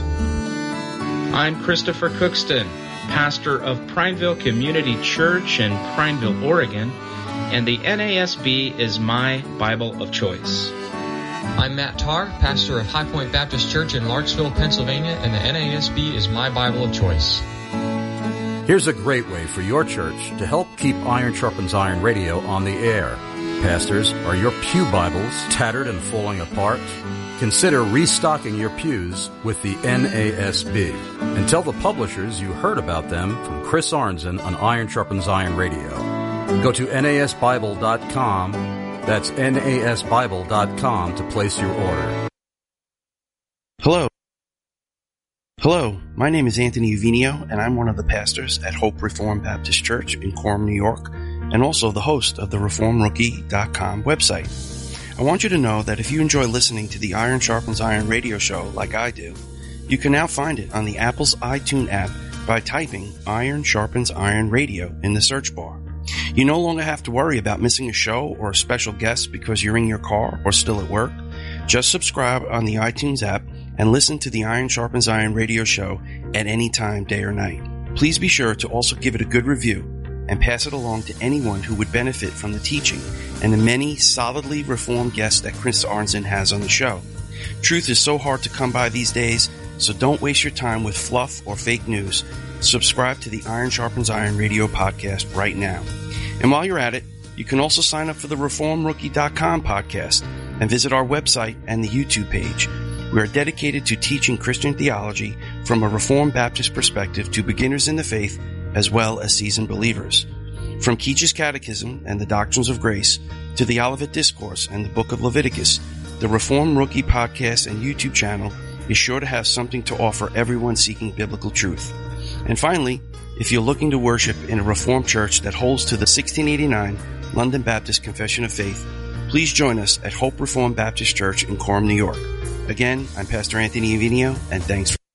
I'm Christopher Cookston, pastor of Prineville Community Church in Prineville, Oregon, and the N A S B is my Bible of choice. I'm Matt Tarr, pastor of High Point Baptist Church in Larksville, Pennsylvania, and the N A S B is my Bible of choice. Here's a great way for your church to help keep Iron Sharpens Iron Radio on the air. Pastors, are your pew Bibles tattered and falling apart? Consider restocking your pews with the N A S B. And tell the publishers you heard about them from Chris Arnzen on Iron Sharpens Iron Radio. Go to N A S Bible dot com. That's N A S Bible dot com to place your order. Hello. Hello, my name is Anthony Uvinio, and I'm one of the pastors at Hope Reformed Baptist Church in Coram, New York, and also the host of the reform rookie dot com website. I want you to know that if you enjoy listening to the Iron Sharpens Iron radio show like I do, you can now find it on the Apple's iTunes app by typing Iron Sharpens Iron Radio in the search bar. You no longer have to worry about missing a show or a special guest because you're in your car or still at work. Just subscribe on the iTunes app and listen to the Iron Sharpens Iron radio show at any time, day or night. Please be sure to also give it a good review and pass it along to anyone who would benefit from the teaching and the many solidly reformed guests that Chris Arnzen has on the show. Truth is so hard to come by these days, so don't waste your time with fluff or fake news. Subscribe to the Iron Sharpens Iron radio podcast right now. And while you're at it, you can also sign up for the reform rookie dot com podcast and visit our website and the YouTube page. We are dedicated to teaching Christian theology from a Reformed Baptist perspective to beginners in the faith as well as seasoned believers. From Keach's Catechism and the Doctrines of Grace to the Olivet Discourse and the Book of Leviticus, the Reform Rookie podcast and YouTube channel is sure to have something to offer everyone seeking biblical truth. And finally, if you're looking to worship in a Reformed church that holds to the sixteen eighty-nine London Baptist Confession of Faith, please join us at Hope Reformed Baptist Church in Coram, New York. Again, I'm Pastor Anthony Uvinio, and thanks for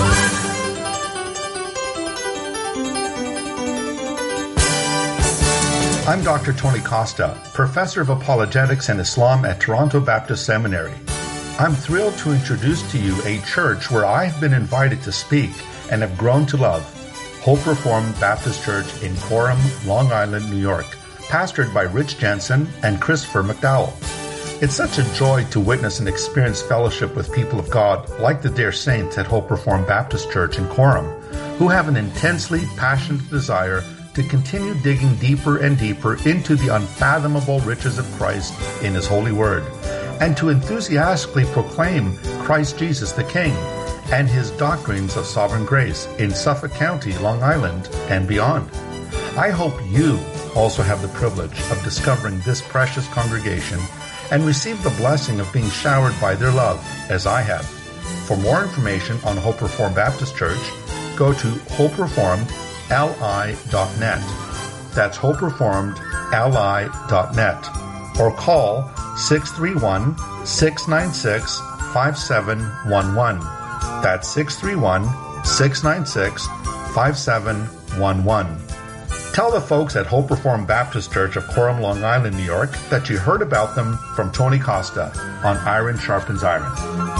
I'm Doctor Tony Costa, Professor of Apologetics and Islam at Toronto Baptist Seminary. I'm thrilled to introduce to you a church where I've been invited to speak and have grown to love, Hope Reformed Baptist Church in Coram, Long Island, New York, pastored by Rich Jensen and Christopher McDowell. It's such a joy to witness and experience fellowship with people of God like the dear saints at Hope Reformed Baptist Church in Coram, who have an intensely passionate desire to continue digging deeper and deeper into the unfathomable riches of Christ in His holy word, and to enthusiastically proclaim Christ Jesus the King and His doctrines of sovereign grace in Suffolk County, Long Island, and beyond. I hope you also have the privilege of discovering this precious congregation and receive the blessing of being showered by their love, as I have. For more information on Hope Reformed Baptist Church, go to hope reformed l i dot net. That's hope reformed l i dot net. Or call six three one, six nine six, five seven one one. That's six three one, six nine six, five seven one one. Tell the folks at Hope Reformed Baptist Church of Coram, Long Island, New York, that you heard about them from Tony Costa on Iron Sharpens Iron.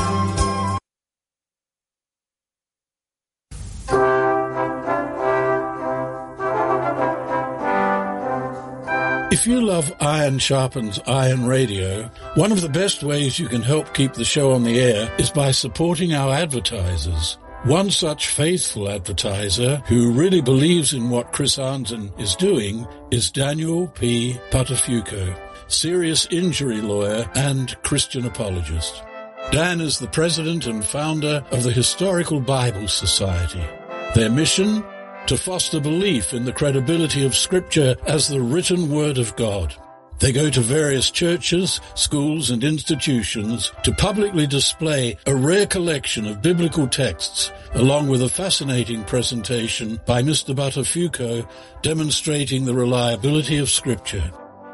If you love Iron Sharpens Iron Radio, one of the best ways you can help keep the show on the air is by supporting our advertisers. One such faithful advertiser who really believes in what Chris Arnzen is doing is Daniel P. Patafuco, serious injury lawyer and Christian apologist. Dan is the president and founder of the Historical Bible Society. Their mission? To foster belief in the credibility of Scripture as the written Word of God. They go to various churches, schools, and institutions to publicly display a rare collection of biblical texts, along with a fascinating presentation by Mister Buttafuoco demonstrating the reliability of Scripture.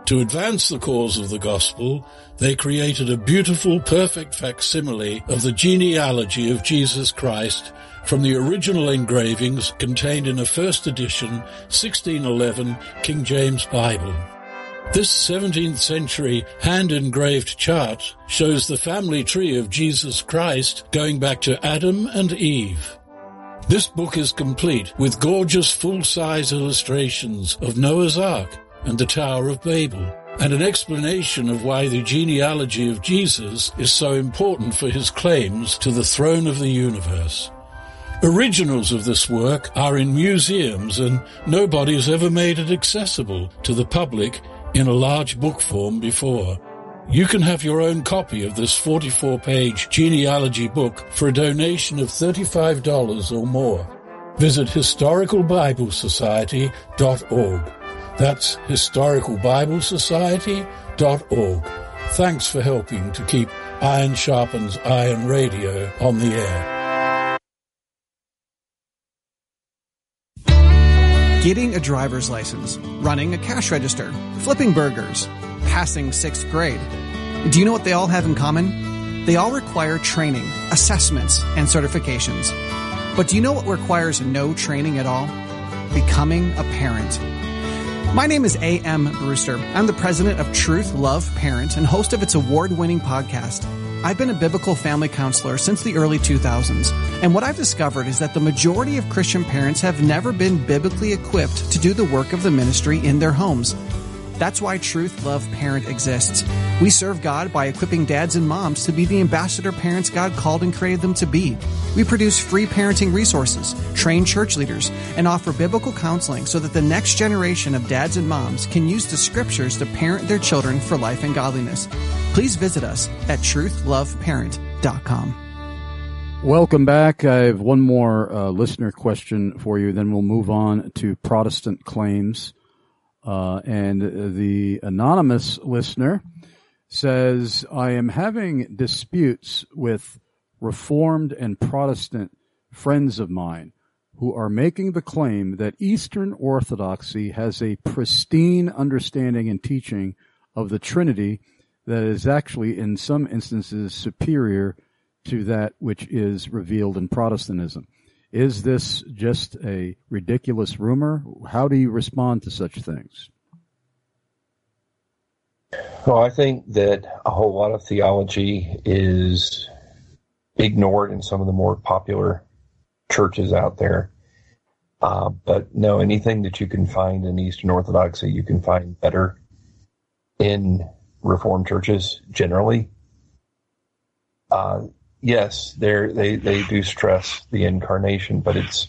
To advance the cause of the gospel, they created a beautiful, perfect facsimile of the genealogy of Jesus Christ from the original engravings contained in a first edition sixteen eleven King James Bible. This seventeenth century hand-engraved chart shows the family tree of Jesus Christ going back to Adam and Eve. This book is complete with gorgeous full-size illustrations of Noah's Ark and the Tower of Babel, and an explanation of why the genealogy of Jesus is so important for his claims to the throne of the universe. Originals of this work are in museums, and nobody has ever made it accessible to the public in a large book form before. You can have your own copy of this forty-four page genealogy book for a donation of thirty-five dollars or more. Visit historical bible society dot org. That's historical bible society dot org. Thanks for helping to keep Iron Sharpens Iron Radio on the air. Getting a driver's license, running a cash register, flipping burgers, passing sixth grade. Do you know what they all have in common? They all require training, assessments, and certifications. But do you know what requires no training at all? Becoming a parent. My name is A M Brewster. I'm the president of Truth Love Parent and host of its award-winning podcast. I've been a biblical family counselor since the early two thousands, and what I've discovered is that the majority of Christian parents have never been biblically equipped to do the work of the ministry in their homes. That's why Truth Love Parent exists. We serve God by equipping dads and moms to be the ambassador parents God called and created them to be. We produce free parenting resources, train church leaders, and offer biblical counseling so that the next generation of dads and moms can use the scriptures to parent their children for life and godliness. Please visit us at truth love parent dot com. Welcome back. I have one more uh, listener question for you, then we'll move on to Protestant claims. Uh, and the anonymous listener says, I am having disputes with Reformed and Protestant friends of mine who are making the claim that Eastern Orthodoxy has a pristine understanding and teaching of the Trinity that is actually in some instances superior to that which is revealed in Protestantism. Is this just a ridiculous rumor? How do you respond to such things? Well, I think that a whole lot of theology is ignored in some of the more popular churches out there. Uh, but no, anything that you can find in Eastern Orthodoxy, you can find better in Reformed churches generally. Uh, yes, they they they do stress the incarnation, but it's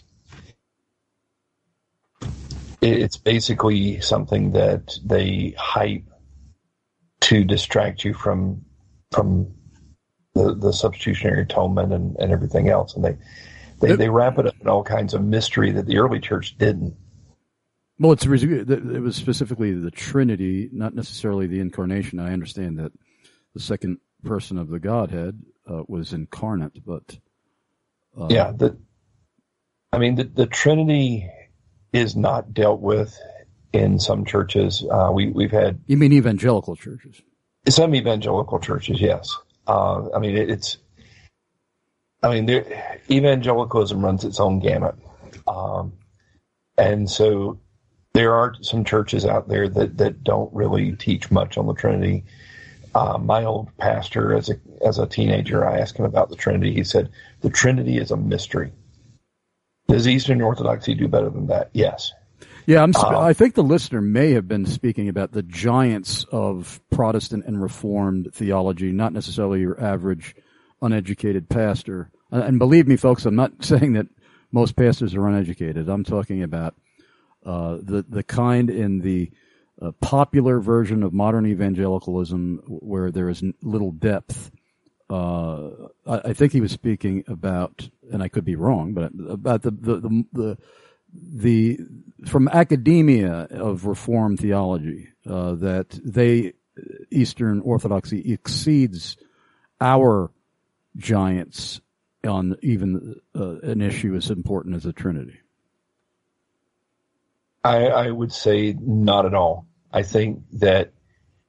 it's basically something that they hype to distract you from from the, the substitutionary atonement and, and everything else, and they they, they wrap it up in all kinds of mystery that the early church didn't. Well, it's it was specifically the Trinity, not necessarily the incarnation. I understand that the second person of the Godhead uh, was incarnate, but uh, yeah, the I mean the, the Trinity is not dealt with in some churches. Uh, we we've had you mean evangelical churches? Some evangelical churches, yes. Uh, I mean it, it's. I mean, there, evangelicalism runs its own gamut, um, and so. There are some churches out there that, that don't really teach much on the Trinity. Uh, my old pastor, as a as a teenager, I asked him about the Trinity. He said, the Trinity is a mystery. Does Eastern Orthodoxy do better than that? Yes. Yeah, I'm. Sp- um, I think the listener may have been speaking about the giants of Protestant and Reformed theology, not necessarily your average uneducated pastor. And believe me, folks, I'm not saying that most pastors are uneducated. I'm talking about Uh, the the kind in the uh, popular version of modern evangelicalism where there is little depth. Uh, I, I think he was speaking about, and I could be wrong, but about the the the, the, the from academia of Reformed theology uh, that they Eastern Orthodoxy exceeds our giants on even uh, an issue as important as the Trinity. I, I would say not at all. I think that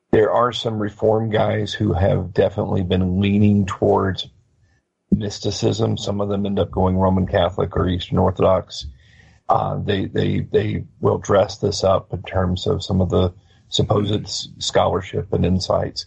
There are some Reform guys who have definitely been leaning towards mysticism. Some of them end up going Roman Catholic or Eastern Orthodox. Uh, they they they will dress this up in terms of some of the supposed scholarship and insights.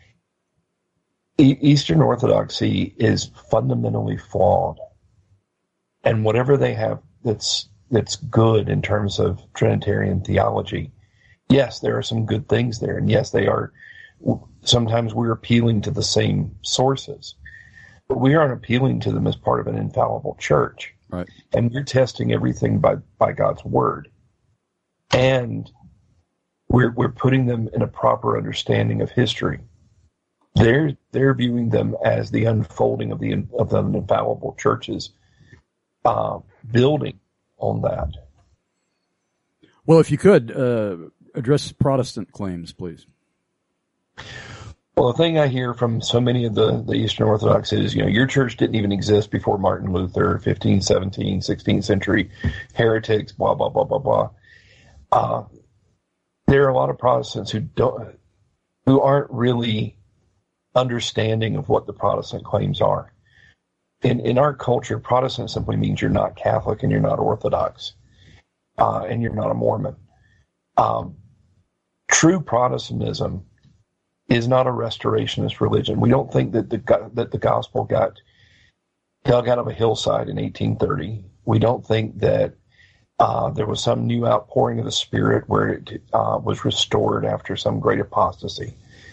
E- Eastern Orthodoxy is fundamentally flawed, and whatever they have that's that's good in terms of Trinitarian theology, yes, there are some good things there, and yes, they are. Sometimes we're appealing to the same sources, but we aren't appealing to them as part of an infallible church. Right. And we're testing everything by, by God's word. And we're we're putting them in a proper understanding of history. They're they're viewing them as the unfolding of the of the infallible churches, uh, building on that. Well, if you could uh, address Protestant claims, please. Well, the thing I hear from so many of the, the Eastern Orthodox is, you know, your church didn't even exist before Martin Luther, fifteenth, seventeenth, sixteenth century heretics, blah, blah, blah, blah, blah. Uh, there are a lot of Protestants who don't, who aren't really understanding of what the Protestant claims are. In in our culture, Protestant simply means you're not Catholic and you're not Orthodox, uh, and you're not a Mormon. Um, true Protestantism is not a restorationist religion. We don't think that the that the gospel got dug out of a hillside in eighteen thirty. We don't think that uh, there was some new outpouring of the Spirit where it uh, was restored after some great apostasy.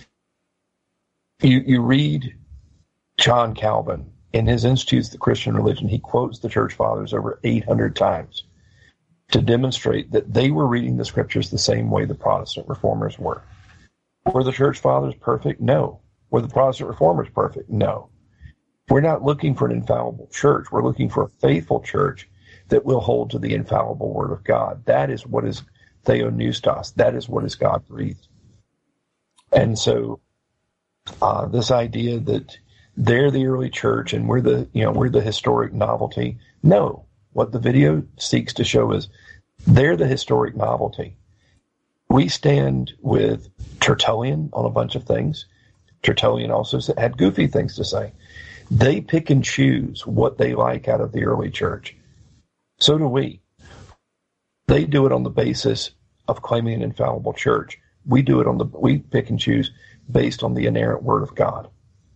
You you read John Calvin in his Institutes of the Christian Religion. He quotes the Church Fathers over eight hundred times to demonstrate that they were reading the Scriptures the same way the Protestant Reformers were. Were the Church Fathers perfect? No. Were the Protestant Reformers perfect? No. We're not looking for an infallible church. We're looking for a faithful church that will hold to the infallible Word of God. That is what is theopneustos. That is what is God-breathed. And so uh, this idea that they're the early church and we're the, you know, we're the historic novelty. No. What the video seeks to show is they're the historic novelty. We stand with Tertullian on a bunch of things. Tertullian also had goofy things to say. They pick and choose what they like out of the early church. So do we. They do it on the basis of claiming an infallible church. We do it on the, we pick and choose based on the inerrant Word of God.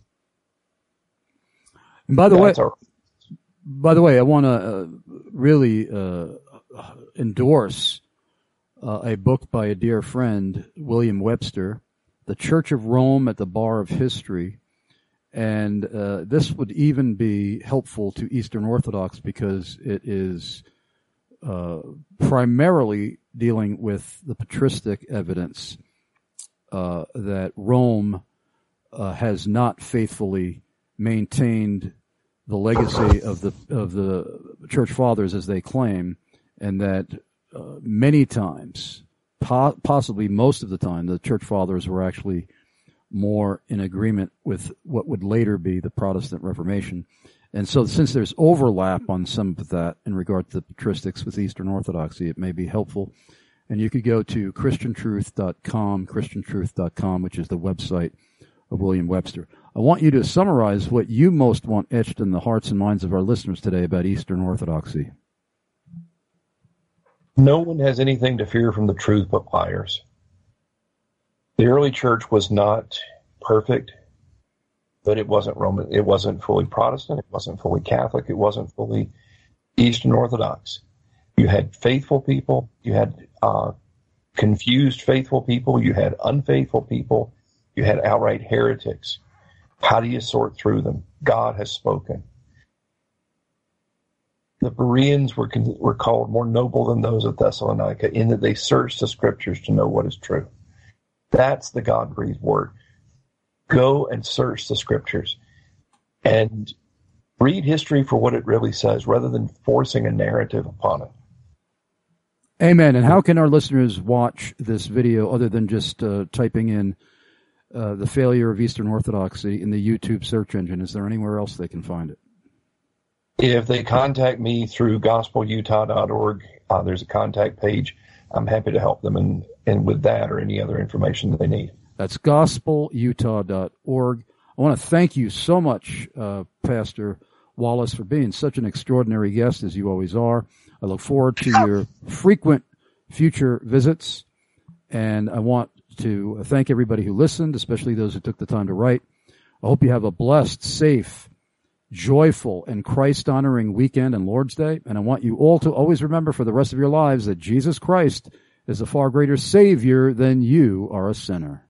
And by the That's way, our, by the way, I want to uh, really uh, endorse Uh, a book by a dear friend, William Webster, The Church of Rome at the Bar of History. And uh, this would even be helpful to Eastern Orthodox because it is uh, primarily dealing with the patristic evidence uh, that Rome uh, has not faithfully maintained the legacy of the of the Church Fathers as they claim, and that Uh, many times, po- possibly most of the time, the Church Fathers were actually more in agreement with what would later be the Protestant Reformation. And so since there's overlap on some of that in regard to the patristics with Eastern Orthodoxy, it may be helpful. And you could go to christian truth dot com, christian truth dot com, which is the website of William Webster. I want you to summarize what you most want etched in the hearts and minds of our listeners today about Eastern Orthodoxy. No one has anything to fear from the truth but liars. The early church was not perfect, but it wasn't Roman. It wasn't fully Protestant. It wasn't fully Catholic. It wasn't fully Eastern Orthodox. You had faithful people. You had uh, confused faithful people. You had unfaithful people. You had outright heretics. How do you sort through them? God has spoken. The Bereans were were called more noble than those of Thessalonica in that they searched the Scriptures to know what is true. That's the God-breathed Word. Go and search the Scriptures and read history for what it really says rather than forcing a narrative upon it. Amen. And how can our listeners watch this video other than just uh, typing in uh, the failure of Eastern Orthodoxy in the YouTube search engine? Is there anywhere else they can find it? If they contact me through gospel utah dot org, uh, there's a contact page. I'm happy to help them and, and with that or any other information that they need. That's gospel utah dot org. I want to thank you so much, uh, Pastor Wallace, for being such an extraordinary guest, as you always are. I look forward to your frequent future visits, and I want to thank everybody who listened, especially those who took the time to write. I hope you have a blessed, safe, joyful, and Christ-honoring weekend and Lord's Day, and I want you all to always remember for the rest of your lives that Jesus Christ is a far greater Savior than you are a sinner.